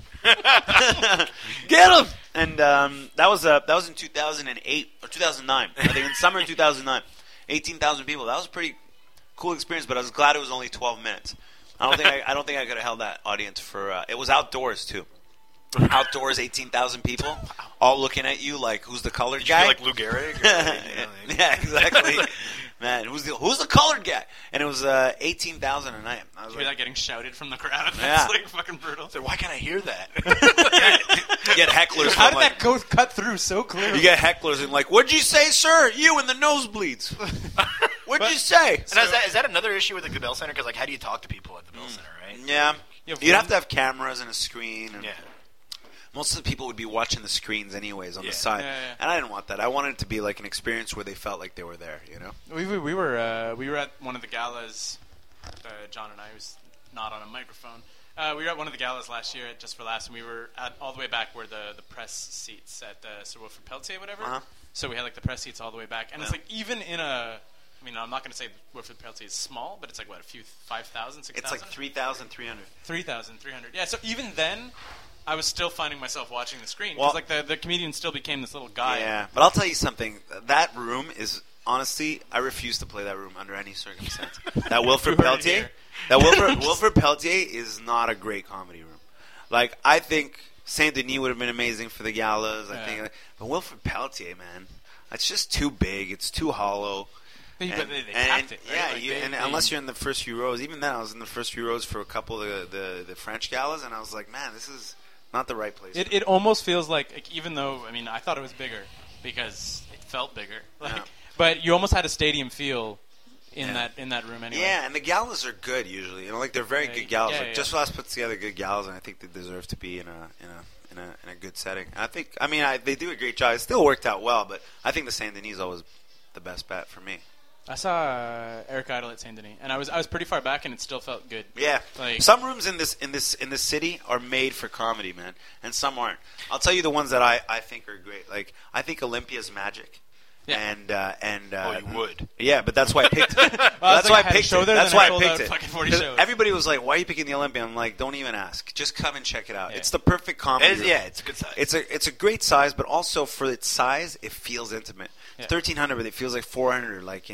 Speaker 4: him! Get him! And that was in 2008 or 2009. I think in summer 2009. 18,000 people. That was a pretty cool experience, but I was glad it was only 12 minutes. I don't think I could have held that audience for. It was outdoors too. Outdoors, 18,000 people, all looking at you like, who's the colored
Speaker 5: Did
Speaker 4: guy?
Speaker 5: You feel like Lou Gehrig?
Speaker 4: Yeah, exactly. Man, who's the colored guy? And it was 18,000 a night. I was
Speaker 3: you hear that getting shouted from the crowd?
Speaker 4: Yeah.
Speaker 3: That's like fucking brutal.
Speaker 5: So why can't I hear that?
Speaker 4: You get hecklers.
Speaker 3: How did
Speaker 4: like,
Speaker 3: that cut through so clearly?
Speaker 4: You get hecklers and like, what'd you say, sir? You in the nosebleeds. What'd you say?
Speaker 5: And is that another issue with the Bell Center? Because like, how do you talk to people at the Bell Center, right?
Speaker 4: Yeah. You'd have to have cameras and a screen. And
Speaker 5: yeah.
Speaker 4: Most of the people would be watching the screens anyways on the side,
Speaker 3: Yeah.
Speaker 4: and I didn't want that. I wanted it to be like an experience where they felt like they were there. You know,
Speaker 3: we were at one of the galas. John and I was not on a microphone. We were at one of the galas last year at Just for Laughs, and we were all the way back where the press seats at Sir Wilfrid Peltier, whatever.
Speaker 4: Uh-huh.
Speaker 3: So we had like the press seats all the way back, and it's like even in a. I mean, I'm not going to say Wilfrid Peltier is small, but it's like what, a few 5,000, 6,000.
Speaker 4: It's like 3,300.
Speaker 3: 3,300. Yeah. So even then, I was still finding myself watching the screen
Speaker 4: Well,
Speaker 3: because like the comedian still became this little guy.
Speaker 4: Yeah, but I'll tell you something. That room is honestly, I refuse to play that room under any circumstance. That Wilfrid Peltier, Wilfrid Peltier is not a great comedy room. Like I think Saint Denis would have been amazing for the galas. I think, but Wilfrid Peltier, man, it's just too big. It's too hollow.
Speaker 3: They packed it, right?
Speaker 4: Yeah,
Speaker 3: Like
Speaker 4: unless you're in the first few rows. Even then, I was in the first few rows for a couple of the French galas, and I was like, man, this is not the right place.
Speaker 3: It almost feels like even though, I mean, I thought it was bigger because it felt bigger. Like,
Speaker 4: Yeah.
Speaker 3: But you almost had a stadium feel in that room anyway.
Speaker 4: Yeah, and the galas are good usually. You know, like they're very good galas. Like Just for Us puts together good galas, and I think they deserve to be in a good setting. And I think, they do a great job. It still worked out well, but I think the Saint Denis is always the best bet for me.
Speaker 3: I saw Eric Idle at Saint Denis, and I was pretty far back, and it still felt good.
Speaker 4: Yeah,
Speaker 3: like,
Speaker 4: some rooms in this city are made for comedy, man, and some aren't. I'll tell you the ones that I think are great. Like I think Olympia's magic.
Speaker 3: Yeah.
Speaker 4: And
Speaker 5: you would.
Speaker 4: Yeah, but that's why I picked it.
Speaker 3: Well,
Speaker 4: that's why I picked
Speaker 3: show
Speaker 4: it.
Speaker 3: there,
Speaker 4: That's
Speaker 3: then
Speaker 4: why I
Speaker 3: sold
Speaker 4: picked
Speaker 3: out
Speaker 4: it.
Speaker 3: fucking 40
Speaker 4: 'Cause
Speaker 3: shows.
Speaker 4: everybody was like, "Why are you picking the Olympia?" I'm like, "Don't even ask. Just come and check it out.
Speaker 3: Yeah.
Speaker 4: It's the perfect comedy room.
Speaker 5: It's a good size.
Speaker 4: It's a great size, but also for its size, it feels intimate.
Speaker 3: Yeah.
Speaker 4: 1,300, but it feels like 400. Like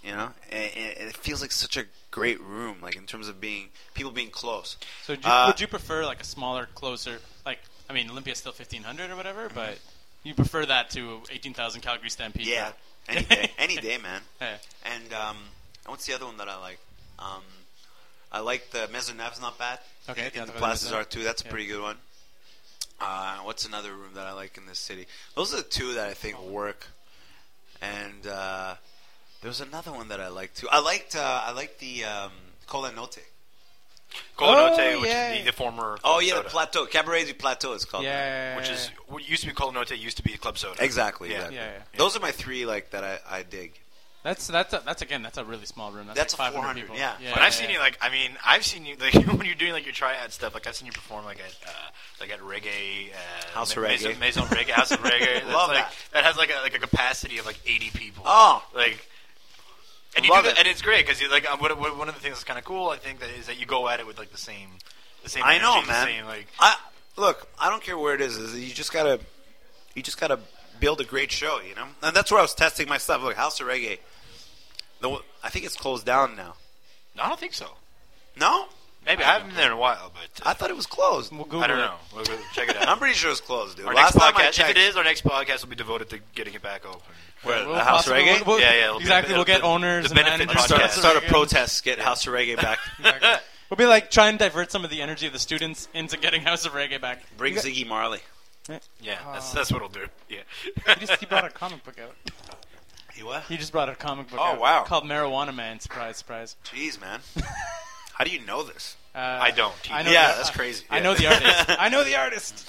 Speaker 4: it feels like such a great room. Like in terms of people being close.
Speaker 3: So would you prefer like a smaller, closer? Like I mean, Olympia's still 1,500 or whatever, but you prefer that to 18,000 Calgary Stampede?
Speaker 4: Yeah,
Speaker 3: right?
Speaker 4: any day, man.
Speaker 3: Yeah.
Speaker 4: And what's the other one that I like? I like the Maisonneuve's not bad.
Speaker 3: Okay,
Speaker 4: In
Speaker 3: yeah,
Speaker 4: the
Speaker 3: the
Speaker 4: Place des
Speaker 3: Maisonneuve.
Speaker 4: Arts too. That's a
Speaker 3: Yeah.
Speaker 4: pretty good one. What's another room that I like in this city? Those are the two that I think work. And there was another one that I liked too. I liked the Cola Note.
Speaker 5: Colanote, which
Speaker 3: yeah.
Speaker 5: is the former
Speaker 4: Oh
Speaker 5: Club
Speaker 4: yeah,
Speaker 5: Soda,
Speaker 4: the Plateau, Cabaret du Plateau. It's called.
Speaker 3: Yeah.
Speaker 5: which is what used to be Colanote, used to be Club Soda.
Speaker 4: Exactly.
Speaker 5: Yeah.
Speaker 4: exactly.
Speaker 3: Yeah.
Speaker 4: Those are my three like that I dig.
Speaker 3: That's again, that's a really small room.
Speaker 4: That's
Speaker 3: like
Speaker 4: a
Speaker 3: 500
Speaker 4: 400,
Speaker 3: people.
Speaker 4: yeah.
Speaker 5: But I've seen you I've seen you like when you're doing like your tryout stuff. Like I've seen you perform like at reggae,
Speaker 4: House of Reggae.
Speaker 5: Maison Reggae, House of Reggae. That's
Speaker 4: Love
Speaker 5: like,
Speaker 4: that.
Speaker 5: that has like a capacity of like 80 people.
Speaker 4: Oh.
Speaker 5: like. And you
Speaker 4: Love
Speaker 5: do that,
Speaker 4: it.
Speaker 5: and it's great because like one of the things that's kind of cool. I think is that you go at it with like the same.
Speaker 4: I know,
Speaker 5: energy,
Speaker 4: man.
Speaker 5: The same, like,
Speaker 4: Look, I don't care where it is. You just gotta build a great show, you know. And that's where I was testing my stuff. Look, House of Reggae. I think it's closed down now.
Speaker 5: no, I don't think so.
Speaker 4: No,
Speaker 5: Maybe I haven't been there in a while, but
Speaker 4: I thought it was closed.
Speaker 3: We'll Google
Speaker 5: I don't
Speaker 3: it.
Speaker 5: know. We'll check it out.
Speaker 4: I'm pretty sure it's closed, dude.
Speaker 5: Our
Speaker 4: Last
Speaker 5: next
Speaker 4: time I
Speaker 5: podcast, if
Speaker 4: checked,
Speaker 5: it is, our next podcast will be devoted to getting it back open.
Speaker 4: Where,
Speaker 3: We'll
Speaker 4: the House of
Speaker 3: possibly-
Speaker 4: Reggae.
Speaker 3: we'll-
Speaker 5: Yeah, it'll be-
Speaker 3: exactly. We'll get
Speaker 5: the-
Speaker 3: owners
Speaker 5: the
Speaker 3: and
Speaker 5: benefit
Speaker 3: managers.
Speaker 5: podcast.
Speaker 4: start a
Speaker 3: Reggae.
Speaker 4: protest. Get House of Reggae back.
Speaker 3: Exactly. We'll be like try and divert some of the energy of the students into getting House of Reggae back.
Speaker 4: Bring Ziggy Marley.
Speaker 5: Yeah, that's what it'll do. Yeah.
Speaker 3: He brought a comic book out.
Speaker 4: He what?
Speaker 3: He just brought a comic book
Speaker 4: Oh,
Speaker 3: out
Speaker 4: wow.
Speaker 3: called Marijuana Man. Surprise, surprise.
Speaker 4: Jeez, man. How do you know this?
Speaker 5: I don't.
Speaker 3: I know
Speaker 4: Yeah,
Speaker 3: the-
Speaker 4: that's crazy.
Speaker 3: I know the artist. I know the artist.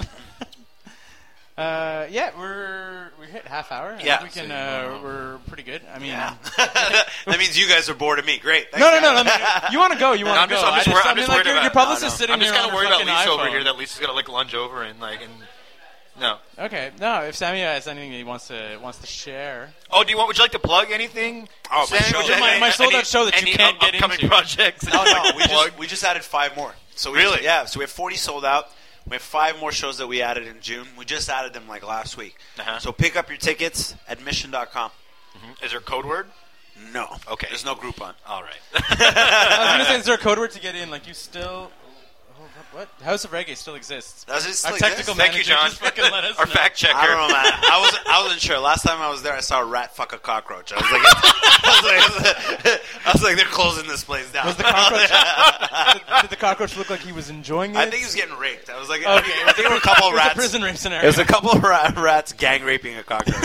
Speaker 3: Yeah, we hit half hour. I
Speaker 4: Yeah.
Speaker 3: think we can. We're pretty good. I mean,
Speaker 4: Yeah. That means you guys are bored of me. Great. Thanks,
Speaker 3: no.
Speaker 4: guys.
Speaker 3: I mean, you want to go? You want
Speaker 5: I'm
Speaker 3: to go?
Speaker 5: just
Speaker 3: I
Speaker 5: worried
Speaker 3: like,
Speaker 5: about
Speaker 3: your publicist
Speaker 4: No, no.
Speaker 3: sitting
Speaker 5: I'm just
Speaker 3: here
Speaker 5: kind
Speaker 3: on
Speaker 5: of
Speaker 3: her
Speaker 5: worried about
Speaker 3: fucking
Speaker 5: Lisa over
Speaker 3: iPhone.
Speaker 5: here. That Lisa's gonna like lunge over and like and no.
Speaker 3: Okay, no. If Sammy has anything he wants to share,
Speaker 5: Oh, would you like to plug anything?
Speaker 4: Oh, my
Speaker 5: Sam?
Speaker 4: show.
Speaker 5: Would you-
Speaker 3: My sold out show that you
Speaker 5: any
Speaker 3: can't get
Speaker 5: upcoming
Speaker 3: into.
Speaker 5: projects. that
Speaker 4: No,
Speaker 5: you'd
Speaker 4: no.
Speaker 5: like to
Speaker 4: We
Speaker 5: plug?
Speaker 4: just added 5 more. So we
Speaker 5: Really?
Speaker 4: So we have 40 sold out. We have 5 more shows that we added in June. We just added them like last week.
Speaker 5: Uh-huh.
Speaker 4: So pick up your tickets at mission.com.
Speaker 5: Is there a code word?
Speaker 4: No.
Speaker 5: Okay.
Speaker 4: There's no Groupon.
Speaker 5: All right.
Speaker 3: I was gonna say, is there a code word to get in? Like you still. What? House of Reggae still exists.
Speaker 4: Does it still
Speaker 3: Our
Speaker 4: exist?
Speaker 3: technical
Speaker 5: Thank you,
Speaker 3: manager
Speaker 5: John.
Speaker 3: just fucking let us
Speaker 5: Our
Speaker 3: know.
Speaker 5: fact checker.
Speaker 4: I don't know, man. I wasn't sure. Last time I was there, I saw a rat fuck a cockroach. I was like, I was like, they're closing this place down.
Speaker 3: Was the cockroach? did the cockroach look like he was enjoying it?
Speaker 4: I think he was getting raped. I was like,
Speaker 3: Okay.
Speaker 4: I think there were a couple
Speaker 3: It
Speaker 4: of
Speaker 3: was a
Speaker 4: rats.
Speaker 3: prison rape scenario.
Speaker 4: There was a couple of rats gang raping a cockroach.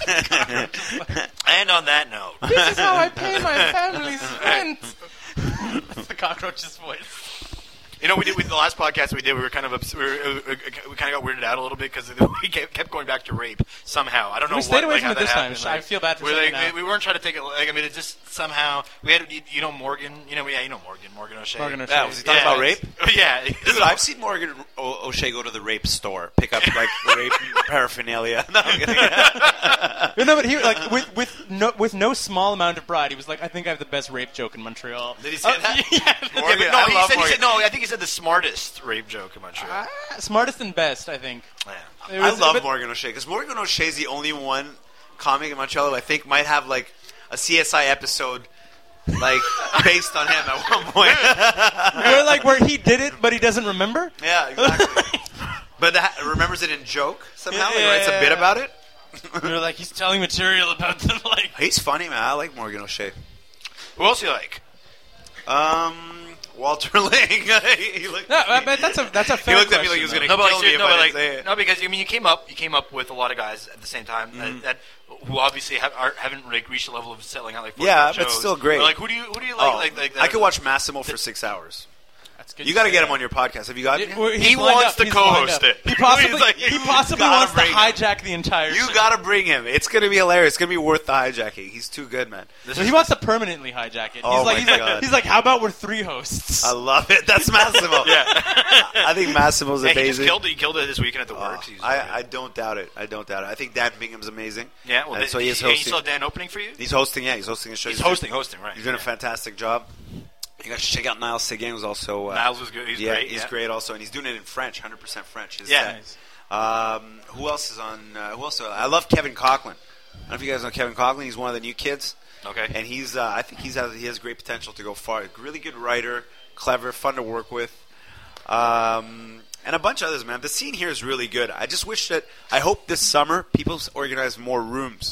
Speaker 5: And on that note,
Speaker 3: This is how I pay my family's rent. That's the cockroach's voice.
Speaker 5: you know, we did with the last podcast we did. We were kind of we kind of got weirded out a little bit because we kept going back to rape somehow. I don't know.
Speaker 3: We stayed away
Speaker 5: how
Speaker 3: from it
Speaker 5: that
Speaker 3: this time.
Speaker 5: happened.
Speaker 3: I feel bad for
Speaker 5: we're
Speaker 3: saying
Speaker 5: like,
Speaker 3: that.
Speaker 5: we weren't trying to take it. Like, I mean, it just somehow we had Morgan. Morgan O'Shea.
Speaker 3: Morgan O'Shea.
Speaker 4: Yeah, was he talking about rape?
Speaker 5: Yeah.
Speaker 4: Dude, I've seen Morgan O'Shea go to the rape store, pick up like rape paraphernalia. No, I'm kidding.
Speaker 3: No, but he like with no small amount of pride. He was like, I think I have the best rape joke in Montreal.
Speaker 4: Did he say that?
Speaker 3: Yeah.
Speaker 4: Morgan,
Speaker 5: Yeah, but no,
Speaker 4: I love
Speaker 5: he
Speaker 4: Morgan.
Speaker 5: said no. I think he said the smartest rape joke in Montreal.
Speaker 3: Smartest and best, I think.
Speaker 5: Yeah.
Speaker 3: It
Speaker 4: I
Speaker 3: was-
Speaker 4: love
Speaker 3: but-
Speaker 4: Morgan O'Shea because Morgan O'Shea is the only one comic in Montreal who I think might have like a CSI episode like based on him at one point.
Speaker 3: Or like where he did it, but he doesn't remember.
Speaker 4: Yeah, exactly. But remembers it in joke somehow. Like writes a bit about it.
Speaker 3: You're like he's telling material about the like.
Speaker 4: He's funny, man. I like Morgan O'Shea.
Speaker 5: Who else do you like?
Speaker 4: Walter Lang. He looked
Speaker 3: No,
Speaker 4: at me.
Speaker 3: but that's a fair
Speaker 4: He looked at me
Speaker 3: question,
Speaker 4: like he was
Speaker 3: though.
Speaker 4: going to
Speaker 5: No, but
Speaker 4: kill me if I didn't say it.
Speaker 5: no, because I mean, you came up with a lot of guys at the same time that who obviously haven't like, reached the level of selling out like 45
Speaker 4: Yeah,
Speaker 5: shows.
Speaker 4: but still great.
Speaker 5: But, like, who do you like?
Speaker 4: Oh,
Speaker 5: like
Speaker 4: I could watch Massimo for 6 hours.
Speaker 3: That's good
Speaker 4: You
Speaker 3: to
Speaker 4: got to
Speaker 3: say
Speaker 4: get
Speaker 3: that.
Speaker 4: him on your podcast. Have you got him? yet?
Speaker 5: He wants to co-host it.
Speaker 3: He possibly,
Speaker 5: He's like,
Speaker 3: he possibly
Speaker 4: gotta
Speaker 3: wants to
Speaker 4: bring him.
Speaker 3: hijack the entire
Speaker 4: You
Speaker 3: show.
Speaker 4: got to bring him. It's going to be hilarious. It's going to be worth the hijacking. He's too good, man.
Speaker 3: So he wants to permanently hijack it.
Speaker 4: Oh my
Speaker 3: he's like,
Speaker 4: God.
Speaker 3: he's like, how about we're 3 hosts?
Speaker 4: I love it. That's Massimo.
Speaker 5: Yeah.
Speaker 4: I think Massimo's
Speaker 5: Yeah, he just
Speaker 4: amazing.
Speaker 5: He killed it this weekend at the
Speaker 4: Oh,
Speaker 5: Works. He's
Speaker 4: I don't doubt it. I don't doubt it. I think Dan Bingham's amazing.
Speaker 5: yeah. Well,
Speaker 4: And so he is
Speaker 5: you
Speaker 4: hosting.
Speaker 5: saw Dan opening for you.
Speaker 4: He's hosting. Yeah, he's hosting a show.
Speaker 5: He's hosting, right?
Speaker 4: He's doing a
Speaker 5: Yeah.
Speaker 4: fantastic job. You guys should check out Niles Seguin, who's also
Speaker 5: Niles was good. He's great.
Speaker 4: He's
Speaker 5: yeah.
Speaker 4: great also, and he's doing it in French, 100% French. His
Speaker 5: Yeah.
Speaker 4: set. Who else is on? Who else? I love Kevin Coughlin. I don't know if you guys know Kevin Coughlin. He's one of the new kids.
Speaker 5: Okay.
Speaker 4: And he's. I think he has great potential to go far. Really good writer, clever, fun to work with, and a bunch of others. Man, the scene here is really good. I just wish that. I hope this summer people organize more rooms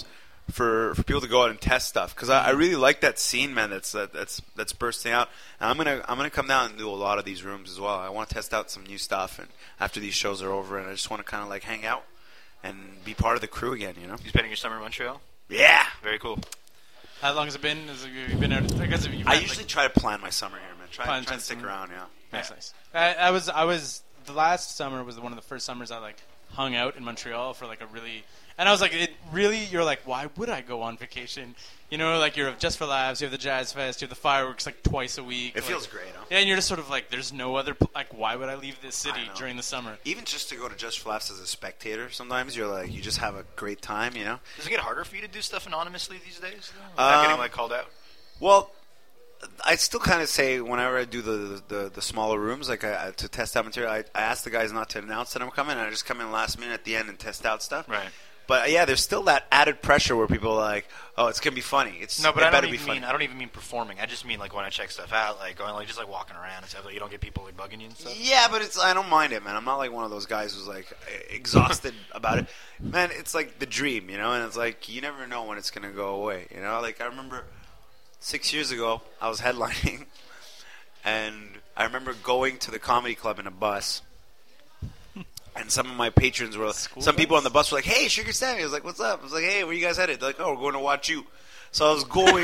Speaker 4: for people to go out and test stuff, because I really like that scene, man. That's bursting out. And I'm gonna come down and do a lot of these rooms as well. I want to test out some new stuff, and after these shows are over, and I just want to kind of like hang out and be part of the crew again. You know?
Speaker 5: You spending your summer in Montreal?
Speaker 4: Yeah.
Speaker 5: Very cool.
Speaker 3: How long has it been? Have you been out?
Speaker 4: I usually try to plan my summer here, man. Try and stick around. Yeah.
Speaker 3: Nice. I was the last summer was one of the first summers I like hung out in Montreal for like a really, and I was like, you're like, why would I go on vacation? You know, like you're Just for Laughs, you have the Jazz Fest, you have the fireworks like twice a week.
Speaker 4: It feels great, huh?
Speaker 3: Yeah, and you're just sort of like, there's no other, like, why would I leave this city during the summer?
Speaker 4: Even just to go to Just for Laughs as a spectator, sometimes you're like, you just have a great time, you know?
Speaker 5: Does it get harder for you to do stuff anonymously these days? Without getting like called out?
Speaker 4: Well, I still kind of say whenever I do the smaller rooms, like to test out material, I ask the guys not to announce that I'm coming, and I just come in last minute at the end and test out stuff.
Speaker 5: Right.
Speaker 4: But yeah, there's still that added pressure where people are like, "Oh, it's gonna be funny."
Speaker 5: No, but I
Speaker 4: better
Speaker 5: don't
Speaker 4: be
Speaker 5: even
Speaker 4: funny.
Speaker 5: mean. I don't even mean performing. I just mean like when I check stuff out, like going like just like walking around and stuff. Like, you don't get people like bugging you and stuff.
Speaker 4: Yeah, but I don't mind it, man. I'm not like one of those guys who's like exhausted about it. Man, it's like the dream, you know. And it's like you never know when it's gonna go away, you know. Like I remember 6 years ago, I was headlining, and I remember going to the comedy club in a bus. And some of my patrons were, people on the bus were like, "Hey, Sugar Sammy." I was like, "What's up?" I was like, "Hey, where you guys headed?" They're like, "Oh, we're going to watch you." So I was going,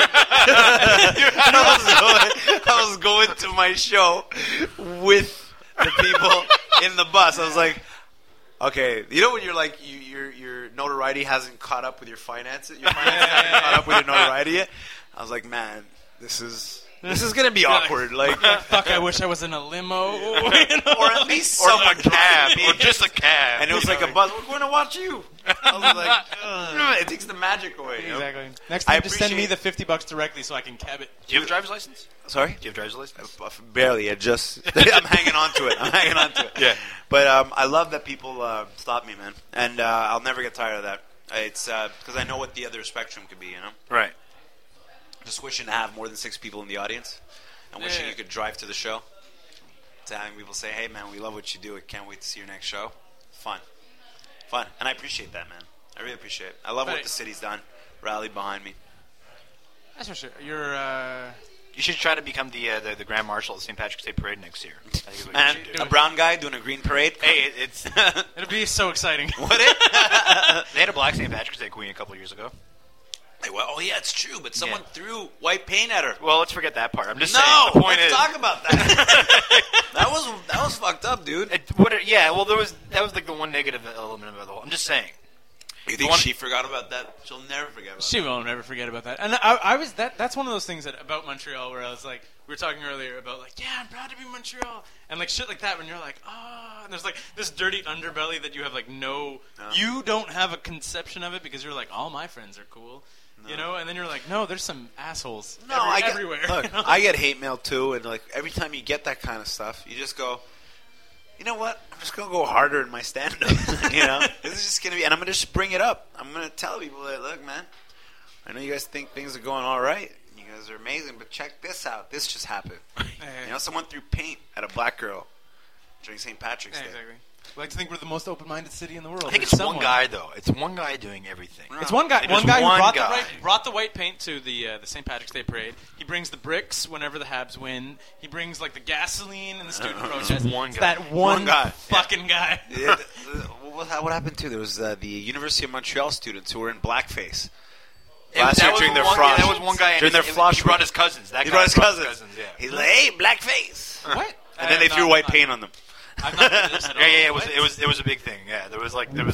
Speaker 4: I was going to my show with the people in the bus. I was like, okay, you know when you're like, your notoriety hasn't caught up with your finances? Your finances haven't caught up with your notoriety yet? I was like, man, this is gonna be awkward. Like,
Speaker 3: fuck, I wish I was in a limo,
Speaker 4: or at least someone
Speaker 5: cab, or just a cab.
Speaker 4: And it was like a bus. We're going to watch you. I was like, it takes the magic away. You know?
Speaker 3: Exactly. Next time, just send me the $50 directly so I can cab it.
Speaker 5: Do you have a driver's license?
Speaker 4: Sorry?
Speaker 5: Do you have a driver's license?
Speaker 4: Barely. I'm hanging on to it.
Speaker 5: Yeah.
Speaker 4: But I love that people stop me, man, and I'll never get tired of that. It's because I know what the other spectrum could be. You know.
Speaker 5: Right.
Speaker 4: Just wishing to have more than 6 people in the audience, and wishing you could drive to the show. To having people say, "Hey, man, we love what you do. I can't wait to see your next show." Fun, and I appreciate that, man. I really appreciate it. I love what the city's done. Rallied behind me.
Speaker 3: That's for sure. You're.
Speaker 5: You should try to become the Grand Marshal of the St. Patrick's Day Parade next year. I think is what
Speaker 4: And
Speaker 5: you should do.
Speaker 4: a brown guy doing a green parade.
Speaker 5: Hey, it's
Speaker 3: It'll be so exciting.
Speaker 4: Would it?
Speaker 5: they had a black St. Patrick's Day queen a couple of years ago.
Speaker 4: Oh yeah, it's true. But someone threw white paint at her.
Speaker 5: Well, let's forget that part. I'm just
Speaker 4: No,
Speaker 5: saying. The point
Speaker 4: let's
Speaker 5: is,
Speaker 4: talk about that. that was fucked up, dude.
Speaker 5: Well, that was like the one negative element of it all. I'm just saying.
Speaker 4: You think she forgot about that? She'll never forget about
Speaker 3: She will never forget about that. And I was that's one of those things about Montreal where I was like, we were talking earlier about like, yeah, I'm proud to be Montreal, and like shit like that when you're like, and there's like this dirty underbelly that you have like you don't have a conception of it because you're like, all my friends are cool. You know, and then you're like, no, there's some assholes everywhere.
Speaker 4: Look,
Speaker 3: you know?
Speaker 4: I get hate mail too, and like every time you get that kind of stuff, you just go, you know what? I'm just gonna go harder in my stand-up. You know, this is just gonna be, and I'm gonna just bring it up. I'm gonna tell people that, look, man, I know you guys think things are going all right. You guys are amazing, but check this out. This just happened. You know, someone threw paint at a black girl during St. Patrick's Day.
Speaker 3: Exactly. I like to think we're the most open-minded city in the world.
Speaker 5: I think it's one guy though. It's one guy doing everything.
Speaker 3: It's one guy.
Speaker 5: It
Speaker 3: One
Speaker 5: is
Speaker 3: guy
Speaker 5: one
Speaker 3: who
Speaker 5: guy.
Speaker 3: brought the white paint to the St. Patrick's Day parade. He brings the bricks whenever the Habs win. He brings like the gasoline and the student protest.
Speaker 5: One
Speaker 3: It's
Speaker 5: guy.
Speaker 3: that one
Speaker 4: guy.
Speaker 3: fucking guy.
Speaker 4: Yeah, what happened too? There was the University of Montreal students who were in blackface. Last year during their frosh.
Speaker 5: That was one guy.
Speaker 4: During their frosh.
Speaker 5: He brought his cousins.
Speaker 4: He brought his cousins.
Speaker 5: Yeah.
Speaker 4: He's like, hey, blackface.
Speaker 3: What?
Speaker 4: And then they threw white paint on them.
Speaker 3: I'm not into this at all.
Speaker 5: Yeah.
Speaker 3: What?
Speaker 5: It was a big thing. Yeah, there was like in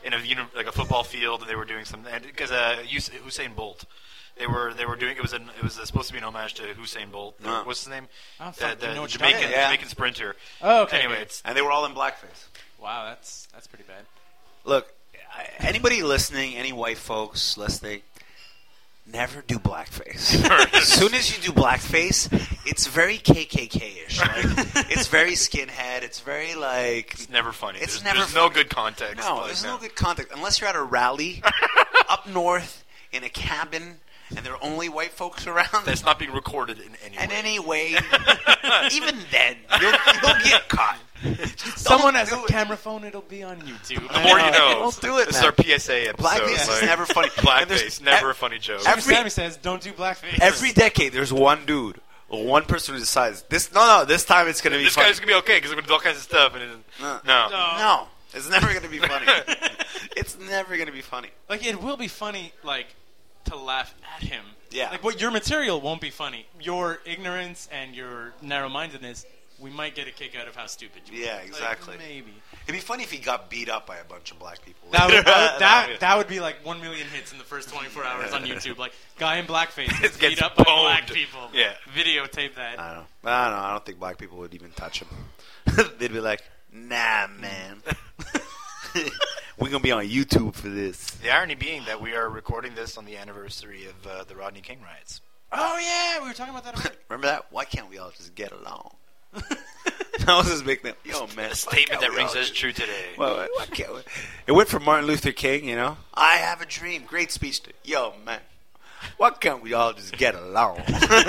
Speaker 5: a football field, and they were doing something because Usain Bolt. They were doing it was supposed to be an homage to Usain Bolt. What's his name?
Speaker 3: Oh, fuck, you know
Speaker 5: The
Speaker 3: what you're
Speaker 5: Jamaican
Speaker 3: talking about.
Speaker 5: Jamaican sprinter.
Speaker 3: Oh, okay.
Speaker 5: Anyway, it's
Speaker 4: And they were all in blackface.
Speaker 3: Wow, that's pretty bad.
Speaker 4: Look, anybody listening, any white folks listening, never do blackface. As soon as you do blackface, it's very KKK-ish. Like, it's very skinhead. It's very like...
Speaker 5: It's never funny.
Speaker 4: It's
Speaker 5: There's
Speaker 4: never
Speaker 5: no
Speaker 4: funny.
Speaker 5: good context.
Speaker 4: No, there's no good context. Unless you're at a rally up north in a cabin and there are only white folks around,
Speaker 5: That's not being recorded in any way.
Speaker 4: and anyway, even then, you'll get caught.
Speaker 3: Someone has a
Speaker 4: do it.
Speaker 3: camera phone, it'll be on YouTube.
Speaker 5: The more you know.
Speaker 4: Don't do it,
Speaker 5: This is
Speaker 4: man.
Speaker 5: our PSA episode.
Speaker 4: Blackface is never funny. And
Speaker 5: Blackface,
Speaker 4: there's-
Speaker 5: never a funny joke.
Speaker 4: every-
Speaker 3: Sammy says, don't do blackface.
Speaker 4: Every decade, there's one dude, or one person who decides this. No, this time it's gonna be
Speaker 5: This
Speaker 4: funny.
Speaker 5: guy's going to be okay because we're going to do all kinds of stuff. And
Speaker 4: No, it's never gonna be funny. It's never gonna be funny.
Speaker 3: Like, it will be funny, like, to laugh at him.
Speaker 4: Yeah.
Speaker 3: Like, what your material won't be funny. Your ignorance and your narrow-mindedness, we might get a kick out of how stupid you are.
Speaker 4: Yeah, exactly.
Speaker 3: Like, maybe.
Speaker 4: It'd be funny if he got beat up by a bunch of black people.
Speaker 3: That would be like 1 million hits in the first 24 hours on YouTube. Like, guy in blackface gets
Speaker 5: Gets
Speaker 3: beat up by
Speaker 5: boned.
Speaker 3: black people.
Speaker 5: Yeah.
Speaker 3: Videotape that.
Speaker 4: I don't know. I don't think black people would even touch him. They'd be like, "Nah, man, we're gonna be on YouTube for this."
Speaker 5: The irony being that we are recording this on the anniversary of the Rodney King riots.
Speaker 3: Oh, yeah, we were talking about that already.
Speaker 4: Remember that? Why can't we all just get along? That was his big thing. Yo, man,
Speaker 5: A statement that rings as true today.
Speaker 4: Why can't we? It went from Martin Luther King, you know. I have a dream. Great speech. Yo, man, why can't we all just get along?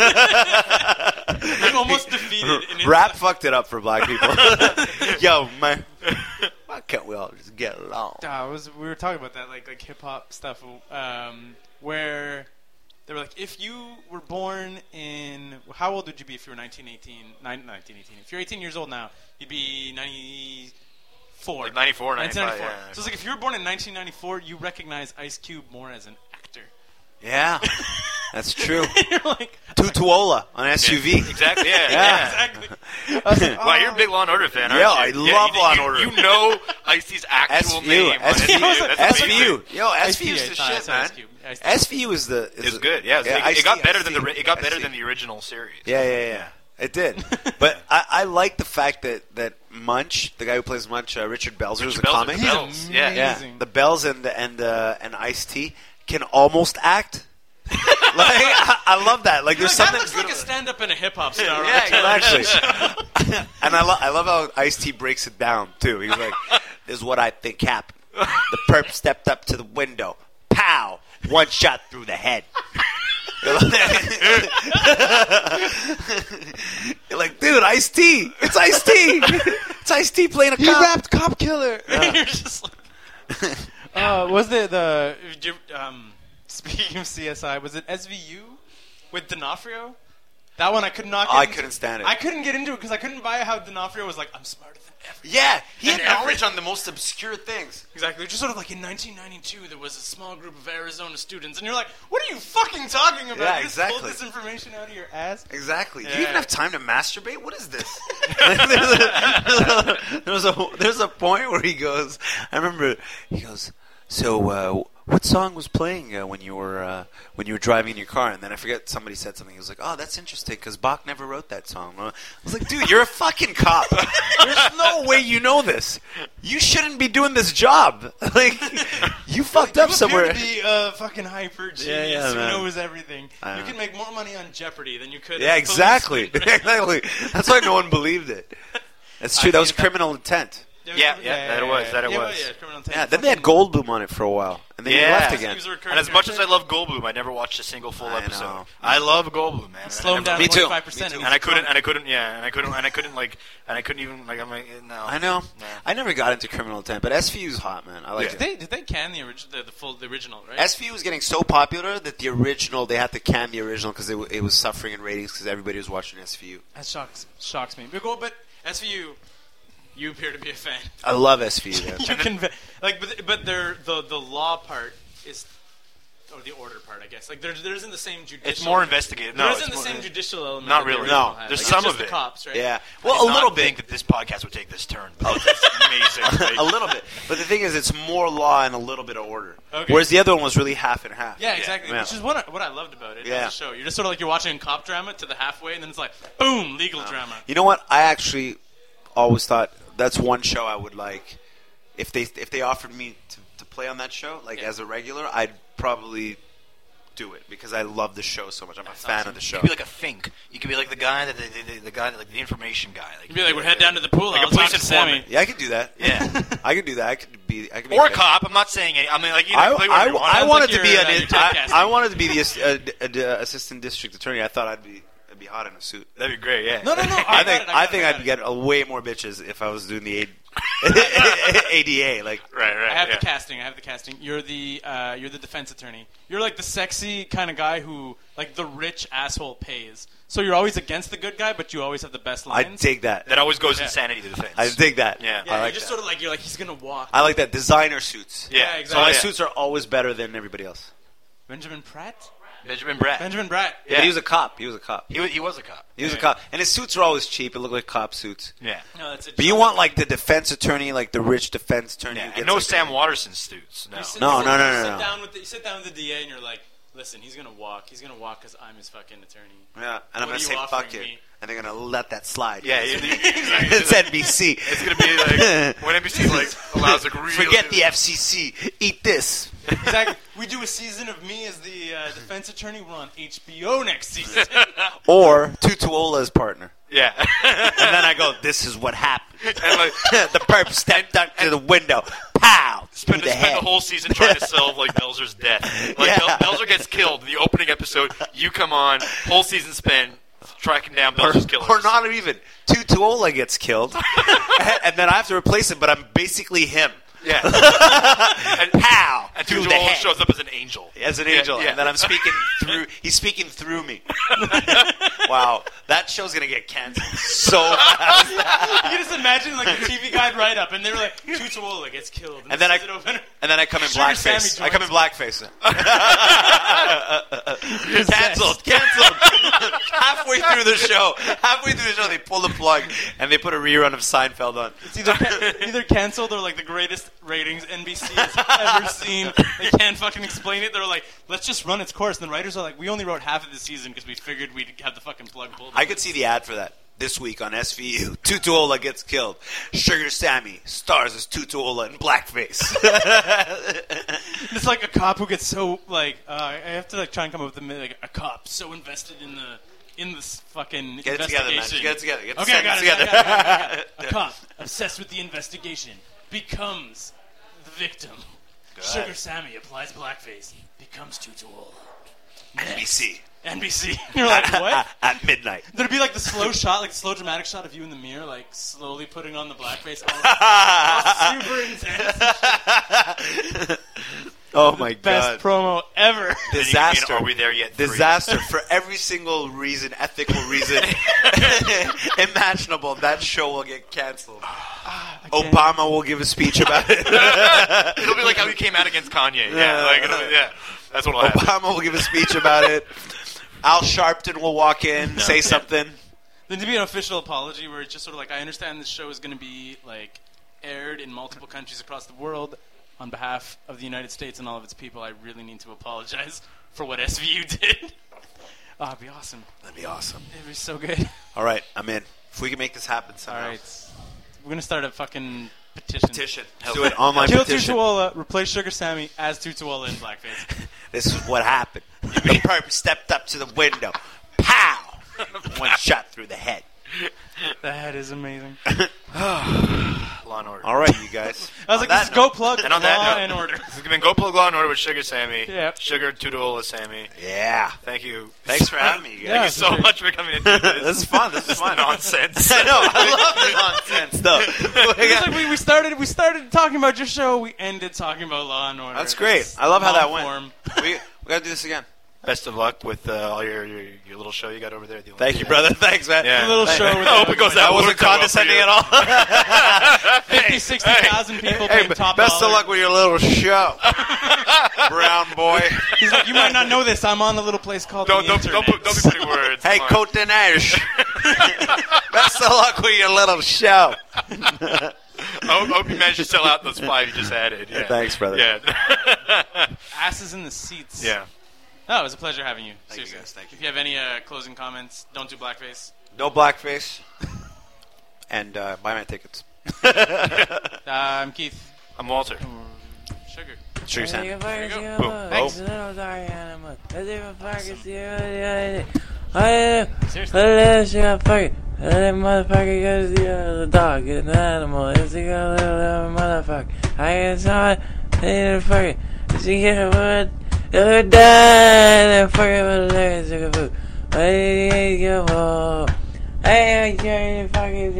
Speaker 3: I'm almost defeated. And
Speaker 4: Rap fucked it up for black people. Yo, man, why can't we all just get along?
Speaker 3: we were talking about that, like hip hop stuff, where they were like, if you were born in, how old would you be if you were 1918? If you're 18 years old now, you'd be 94.
Speaker 5: Like 94, 95,
Speaker 3: 1994.
Speaker 5: yeah.
Speaker 3: So it's like, if you were born in 1994, you recognize Ice Cube more as an actor.
Speaker 4: Yeah, that's true.
Speaker 3: You're like,
Speaker 4: Tutuola on SUV.
Speaker 5: Exactly, yeah.
Speaker 4: Yeah.
Speaker 3: exactly. I was like,
Speaker 5: Wow, you're a big Law & Order fan, aren't
Speaker 4: Yeah,
Speaker 5: you?
Speaker 4: I love Law & Order.
Speaker 5: You know Ice-T's actual name. on
Speaker 4: SVU.
Speaker 5: That's amazing.
Speaker 4: SVU. Yo,
Speaker 3: Ice-T,
Speaker 4: SVU is the
Speaker 3: I
Speaker 4: shit,
Speaker 3: saw
Speaker 4: man.
Speaker 3: Ice Cube. Ice-T.
Speaker 4: SVU is the.
Speaker 5: It's good, yeah. It got better than the original series.
Speaker 4: Yeah. It did. But I like the fact that Munch, the guy who plays Munch, Richard Belzer, is a comic.
Speaker 3: He's
Speaker 5: Bells, yeah.
Speaker 3: amazing.
Speaker 4: The Bells and Ice-T can almost act. Like I love that. Like there's
Speaker 3: That
Speaker 4: something
Speaker 3: looks
Speaker 4: good
Speaker 3: like a
Speaker 4: about-
Speaker 3: stand-up and a hip-hop star.
Speaker 4: Yeah, exactly. And I love how Ice-T breaks it down too. He's like, "This is what I think happened. The perp stepped up to the window. Pow! One shot through the head." You're like, dude, Ice-T. It's Ice-T. It's Ice-T playing a cop.
Speaker 3: He rapped Cop Killer. You're just like... was the speaking of CSI, was it SVU with D'Onofrio? That one I could not get
Speaker 4: I
Speaker 3: into.
Speaker 4: couldn't stand it.
Speaker 3: I couldn't get into it because I couldn't buy how D'Onofrio was like, I'm smarter than everyone.
Speaker 4: Yeah, he had
Speaker 3: And
Speaker 4: knowledge on the most obscure things.
Speaker 3: Exactly. Just sort of like in 1992, there was a small group of Arizona students, and you're like, what are you fucking talking about?
Speaker 4: Yeah,
Speaker 3: You just
Speaker 4: exactly.
Speaker 3: pulled this information out of your ass?
Speaker 4: Exactly. Do you
Speaker 3: Yeah.
Speaker 4: even have time to masturbate? What is this? there's a point where he goes. I remember he goes. So what song was playing when you were driving in your car? And then I forget somebody said something. He was like, "Oh, that's interesting because Bach never wrote that song." I was like, "Dude, you're a fucking cop. There's no way you know this. You shouldn't be doing this job. Like, you fucked up
Speaker 3: You
Speaker 4: somewhere."
Speaker 3: appear to be a fucking hyper genius
Speaker 4: yeah,
Speaker 3: who
Speaker 4: man.
Speaker 3: knows everything.
Speaker 4: I
Speaker 3: You
Speaker 4: know.
Speaker 3: can make more money on Jeopardy than you could.
Speaker 4: Yeah,
Speaker 3: as a
Speaker 4: exactly.
Speaker 3: policeman.
Speaker 4: Exactly. That's why no one believed it. That's true. That was criminal intent.
Speaker 5: Yeah, that it was.
Speaker 3: Yeah, Criminal Intent.
Speaker 4: Yeah, then they had Goldblum on it for a while, and then he left again.
Speaker 3: He was a recurring
Speaker 5: And as much as I
Speaker 3: character.
Speaker 5: love Goldblum, I never watched a single full
Speaker 4: I
Speaker 5: episode.
Speaker 4: know.
Speaker 5: I love Goldblum, man.
Speaker 3: Slow him down
Speaker 4: Me too.
Speaker 3: 25%.
Speaker 4: Me too.
Speaker 5: And I couldn't even like. I'm like, no.
Speaker 4: I know.
Speaker 5: No.
Speaker 4: I never got into Criminal Intent, but SVU's hot, man. I like
Speaker 3: Did they can the original, right?
Speaker 4: SVU was getting so popular that the original, they had to can the original because it was suffering in ratings because everybody was watching SVU.
Speaker 3: That shocks me. But SVU, you appear to be a fan.
Speaker 4: I love SVU. Man.
Speaker 3: You can but the law part is, or the order part, I guess. Like there isn't the same judicial.
Speaker 5: It's more investigative.
Speaker 3: There
Speaker 5: No,
Speaker 3: isn't
Speaker 5: it's
Speaker 3: the
Speaker 5: more-
Speaker 3: same judicial element.
Speaker 5: Not
Speaker 3: that the
Speaker 5: really.
Speaker 3: original
Speaker 4: No.
Speaker 3: had.
Speaker 5: There's
Speaker 3: Like,
Speaker 5: some
Speaker 3: it's just
Speaker 5: of
Speaker 3: the
Speaker 5: it.
Speaker 3: cops, right?
Speaker 4: Yeah.
Speaker 5: I
Speaker 4: Well,
Speaker 5: did
Speaker 4: a little
Speaker 5: not
Speaker 4: bit.
Speaker 5: think that this podcast would take this turn. But that's amazing. Like,
Speaker 4: A little bit. But the thing is, it's more law and a little bit of order.
Speaker 3: Okay.
Speaker 4: Whereas the other one was really half and half.
Speaker 3: Yeah, exactly.
Speaker 4: Yeah.
Speaker 3: Which is what I loved about it.
Speaker 4: Yeah.
Speaker 3: As a show, you're just sort of like you're watching a cop drama to the halfway, and then it's like, boom, legal drama.
Speaker 4: You know what? I actually always thought that's one show I would like. If they offered me to play on that show, like
Speaker 3: Yeah.
Speaker 4: as a regular, I'd probably do it because I love the show so much. I'm a fan of the show.
Speaker 5: You could be like a Fink. You could be like the guy that the guy that, like the information guy. Like,
Speaker 3: You'd be like, we'll head down to the pool.
Speaker 5: Like
Speaker 3: I'll
Speaker 5: a police
Speaker 3: talk to Sammy.
Speaker 5: informant.
Speaker 4: Yeah, I could do that.
Speaker 5: Yeah.
Speaker 4: I could do that. I could be
Speaker 5: or a
Speaker 4: good.
Speaker 5: cop. I'm not saying any. I mean, like, you know, play
Speaker 4: I
Speaker 5: whatever you want.
Speaker 3: Sounds
Speaker 4: wanted
Speaker 3: like
Speaker 4: to be
Speaker 3: you're,
Speaker 4: an
Speaker 3: you're typecasting.
Speaker 4: I wanted to be the assistant district attorney. I thought I'd be hot in a suit.
Speaker 5: That'd be great. Yeah.
Speaker 3: No.
Speaker 4: I think I'd get way more bitches if I was doing the ADA. Like,
Speaker 5: Right.
Speaker 3: I have
Speaker 5: yeah.
Speaker 3: the casting. You're the defense attorney. You're like the sexy kind of guy who like the rich asshole pays. So you're always against the good guy, but you always have the best
Speaker 4: I
Speaker 3: lines.
Speaker 4: dig that.
Speaker 5: That always goes
Speaker 3: Yeah.
Speaker 5: insanity to defense.
Speaker 4: I dig that.
Speaker 5: Yeah.
Speaker 3: Yeah,
Speaker 4: I
Speaker 3: you're
Speaker 4: like
Speaker 3: just
Speaker 4: that.
Speaker 3: sort of like he's gonna walk.
Speaker 4: I like that. Designer suits.
Speaker 5: Yeah,
Speaker 3: exactly.
Speaker 4: So my
Speaker 5: Oh, yeah.
Speaker 4: suits are always better than everybody else.
Speaker 3: Benjamin Pratt.
Speaker 5: Benjamin Bratt.
Speaker 3: Benjamin Bratt.
Speaker 5: Yeah.
Speaker 4: But he was a cop. He was a cop.
Speaker 5: He was a cop.
Speaker 4: He was a cop. And his suits are always cheap. It looked like cop suits.
Speaker 5: Yeah.
Speaker 3: No, that's it.
Speaker 4: But you want like the defense attorney, like the rich defense attorney.
Speaker 5: Yeah.
Speaker 4: who
Speaker 5: And
Speaker 4: gets,
Speaker 5: no
Speaker 4: like,
Speaker 5: Sam Waterston suits. No.
Speaker 3: You sit-
Speaker 4: No,
Speaker 3: you
Speaker 4: no,
Speaker 3: sit-
Speaker 4: no,
Speaker 3: you
Speaker 4: no,
Speaker 3: sit
Speaker 4: no.
Speaker 3: down with the, you sit down with the DA and you're like, listen, he's gonna walk. He's gonna walk because I'm his fucking attorney.
Speaker 4: Yeah, and I'm
Speaker 3: What
Speaker 4: gonna
Speaker 3: are
Speaker 4: say
Speaker 3: you
Speaker 4: fuck
Speaker 3: offering
Speaker 4: you,
Speaker 3: me?
Speaker 4: and they're gonna let that slide.
Speaker 5: Yeah. Exactly.
Speaker 4: It's NBC.
Speaker 5: It's gonna be like when NBC like allows like real.
Speaker 4: Forget the FCC. Eat this.
Speaker 3: Exactly. We do a season of me as the defense attorney. We're on HBO next season.
Speaker 4: Or Tutuola's partner.
Speaker 5: Yeah.
Speaker 4: And then I go, this is what happened.
Speaker 5: And like
Speaker 4: The perp stepped up to the window. Pow!
Speaker 5: spend
Speaker 4: through the
Speaker 5: the
Speaker 4: head.
Speaker 5: whole season trying to solve like Belzer's death. Like
Speaker 4: Yeah.
Speaker 5: Belzer gets killed in the opening episode. You come on, whole season spent tracking down Belzer's killers.
Speaker 4: Or not even. Tutuola gets killed. And then I have to replace him, but I'm basically him.
Speaker 5: Yeah.
Speaker 4: And pow!
Speaker 5: And
Speaker 4: through the
Speaker 5: Tutuola
Speaker 4: head.
Speaker 5: shows up as an angel.
Speaker 4: As an angel,
Speaker 5: Yeah.
Speaker 4: and then I'm speaking through. He's speaking through me. Wow, that show's gonna get canceled so fast.
Speaker 3: You can just imagine like the TV guide write up, and they were like, Tutuola gets killed.
Speaker 4: And then I
Speaker 3: season opener.
Speaker 4: and then I come in
Speaker 3: Sugar
Speaker 4: blackface.
Speaker 3: Sammy
Speaker 4: I come in blackface.
Speaker 3: Possessed.
Speaker 4: Canceled. Halfway through the show, they pull the plug and they put a rerun of Seinfeld on.
Speaker 3: It's either canceled or like the greatest ratings NBC has ever seen. They can't fucking explain it. They're like, let's just run its course. And the writers are like, we only wrote half of the season because we figured we'd have the fucking plug pulled.
Speaker 4: I could see the ad for that this week on SVU. Tutuola gets killed. Sugar Sammy stars as Tutuola in blackface.
Speaker 3: It's like a cop who gets so like I have to like try and come up with like a cop so invested in this fucking
Speaker 4: Get it together, man.
Speaker 3: investigation.
Speaker 4: Get it together. Get the
Speaker 3: Okay, I got
Speaker 4: sentence
Speaker 3: it.
Speaker 4: together.
Speaker 3: I got it. A cop obsessed with the investigation becomes the victim. Sugar Sammy applies blackface, becomes Tutuola.
Speaker 4: NBC.
Speaker 3: NBC. You're like, what?
Speaker 4: At midnight.
Speaker 3: There'd be like the slow shot, like the slow dramatic shot of you in the mirror, like slowly putting on the blackface. Super intense.
Speaker 4: Oh my
Speaker 3: Best
Speaker 4: god.
Speaker 3: promo ever.
Speaker 4: Disaster.
Speaker 5: Are we there yet? 3?
Speaker 4: Disaster for every single reason, ethical reason imaginable. That show will get canceled. Obama will give a speech about it.
Speaker 5: It'll be like how he came out against Kanye. Yeah, like that's what'll happen.
Speaker 4: Obama will give a speech about it. Al Sharpton will walk in, say something.
Speaker 3: There'd be an official apology where it's just sort of like, I understand this show is going to be like aired in multiple countries across the world. On behalf of the United States and all of its people, I really need to apologize for what SVU did. Oh, it'd be awesome.
Speaker 4: That'd be awesome.
Speaker 3: It'd be so good.
Speaker 4: All right, I'm in. If we can make this happen
Speaker 3: All
Speaker 4: somehow.
Speaker 3: right. We're going to start a fucking petition.
Speaker 4: Petition. Do an online
Speaker 3: Kill
Speaker 4: petition.
Speaker 3: Tutuola, replace Sugar Sammy as Tutuola in blackface.
Speaker 4: This is what happened. The perp stepped up to the window. Pow! One shot through the head.
Speaker 3: That is amazing.
Speaker 5: Law and Order.
Speaker 4: All right, you guys.
Speaker 3: I was like, this is Go Plug
Speaker 5: And on that
Speaker 3: Law
Speaker 5: note-
Speaker 3: and Order.
Speaker 5: This has been Go Plug Law and Order with Sugar Sammy.
Speaker 3: Yep.
Speaker 5: Sugar Tutuola Sammy.
Speaker 4: Yeah.
Speaker 5: Thank you.
Speaker 4: Thanks for having me, you
Speaker 3: Yeah.
Speaker 4: guys.
Speaker 5: Thank you so much for coming into this.
Speaker 4: This is fun. This is fun.
Speaker 5: Nonsense.
Speaker 4: I know. I love the nonsense stuff.
Speaker 3: It's like we started talking about your show, we ended talking about Law and Order.
Speaker 4: That's great. I love how that went.
Speaker 3: Long
Speaker 4: We gotta do this again.
Speaker 5: Best of luck with all your little show you got over there.
Speaker 4: Thank you, brother. Thanks, man.
Speaker 5: Yeah.
Speaker 3: A little show with
Speaker 5: I hope it goes
Speaker 4: I
Speaker 5: out.
Speaker 4: wasn't condescending at all.
Speaker 3: 50, 60,000 people
Speaker 4: Hey,
Speaker 3: paying top
Speaker 4: best
Speaker 3: dollar.
Speaker 4: of luck with your little show, brown boy.
Speaker 3: He's like, you might not know this. I'm on the little place called
Speaker 5: Don't
Speaker 3: the
Speaker 5: be putting words.
Speaker 4: Hey,
Speaker 5: Come on.
Speaker 4: Cote d'Ivoire. Best of luck with your little show.
Speaker 5: I hope you managed to sell out those 5 you just added. Yeah.
Speaker 4: Thanks, brother.
Speaker 5: Yeah.
Speaker 3: Asses in the seats.
Speaker 5: Yeah.
Speaker 3: No, it was a pleasure having you.
Speaker 4: Thank you,
Speaker 3: Seriously.
Speaker 4: guys. Thank you.
Speaker 3: If you have any closing comments, don't do blackface.
Speaker 4: No blackface. And buy my tickets.
Speaker 3: I'm Keith.
Speaker 5: I'm Walter.
Speaker 3: Sugar.
Speaker 4: Shake his hand.
Speaker 3: There you go.
Speaker 4: Boom.
Speaker 3: Thanks.
Speaker 4: Oh.
Speaker 2: Seriously. That motherfucker goes the dog is an animal. It's a little motherfucker. I saw it. Hey, fucker. She get a wood. It'll die. The fucker with a leg. Took a food. I give up. I can't fucking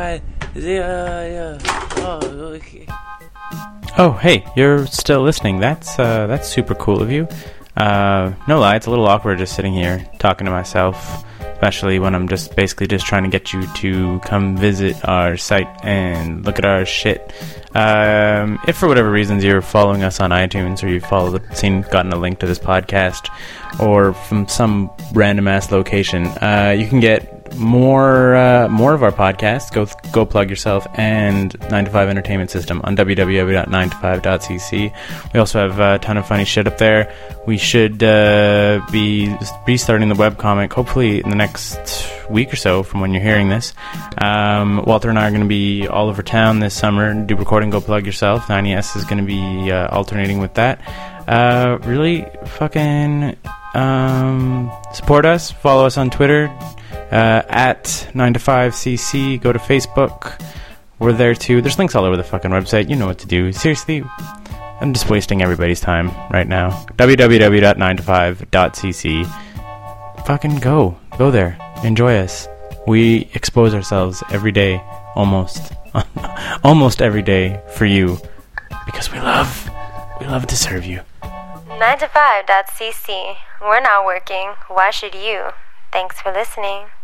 Speaker 3: Oh, hey, you're still listening. That's super cool of you. No lie, it's a little awkward just sitting here talking to myself, especially when I'm just basically just trying to get you to come visit our site and look at our shit. If for whatever reasons you're following us on iTunes, or you've gotten a link to this podcast, or from some random ass location, you can get more of our podcasts. Go Plug Yourself and 9 to 5 Entertainment System on www.9to5.cc. We also have a ton of funny shit up there. We should be restarting the webcomic hopefully in the next week or so from when you're hearing this. Walter and I are going to be all over town this summer, do recording Go Plug Yourself. 9ES is going to be alternating with that. Really fucking support us. Follow us on Twitter at 9 to 5 CC. Go to Facebook. We're there too. There's links all over the fucking website. You know what to do. Seriously, I'm just wasting everybody's time right now. www.9to5.cc. Fucking go there. Enjoy us. We expose ourselves every day, almost every day for you, because we love to serve you.
Speaker 1: 9to5.cc. We're not working. Why should you? Thanks for listening.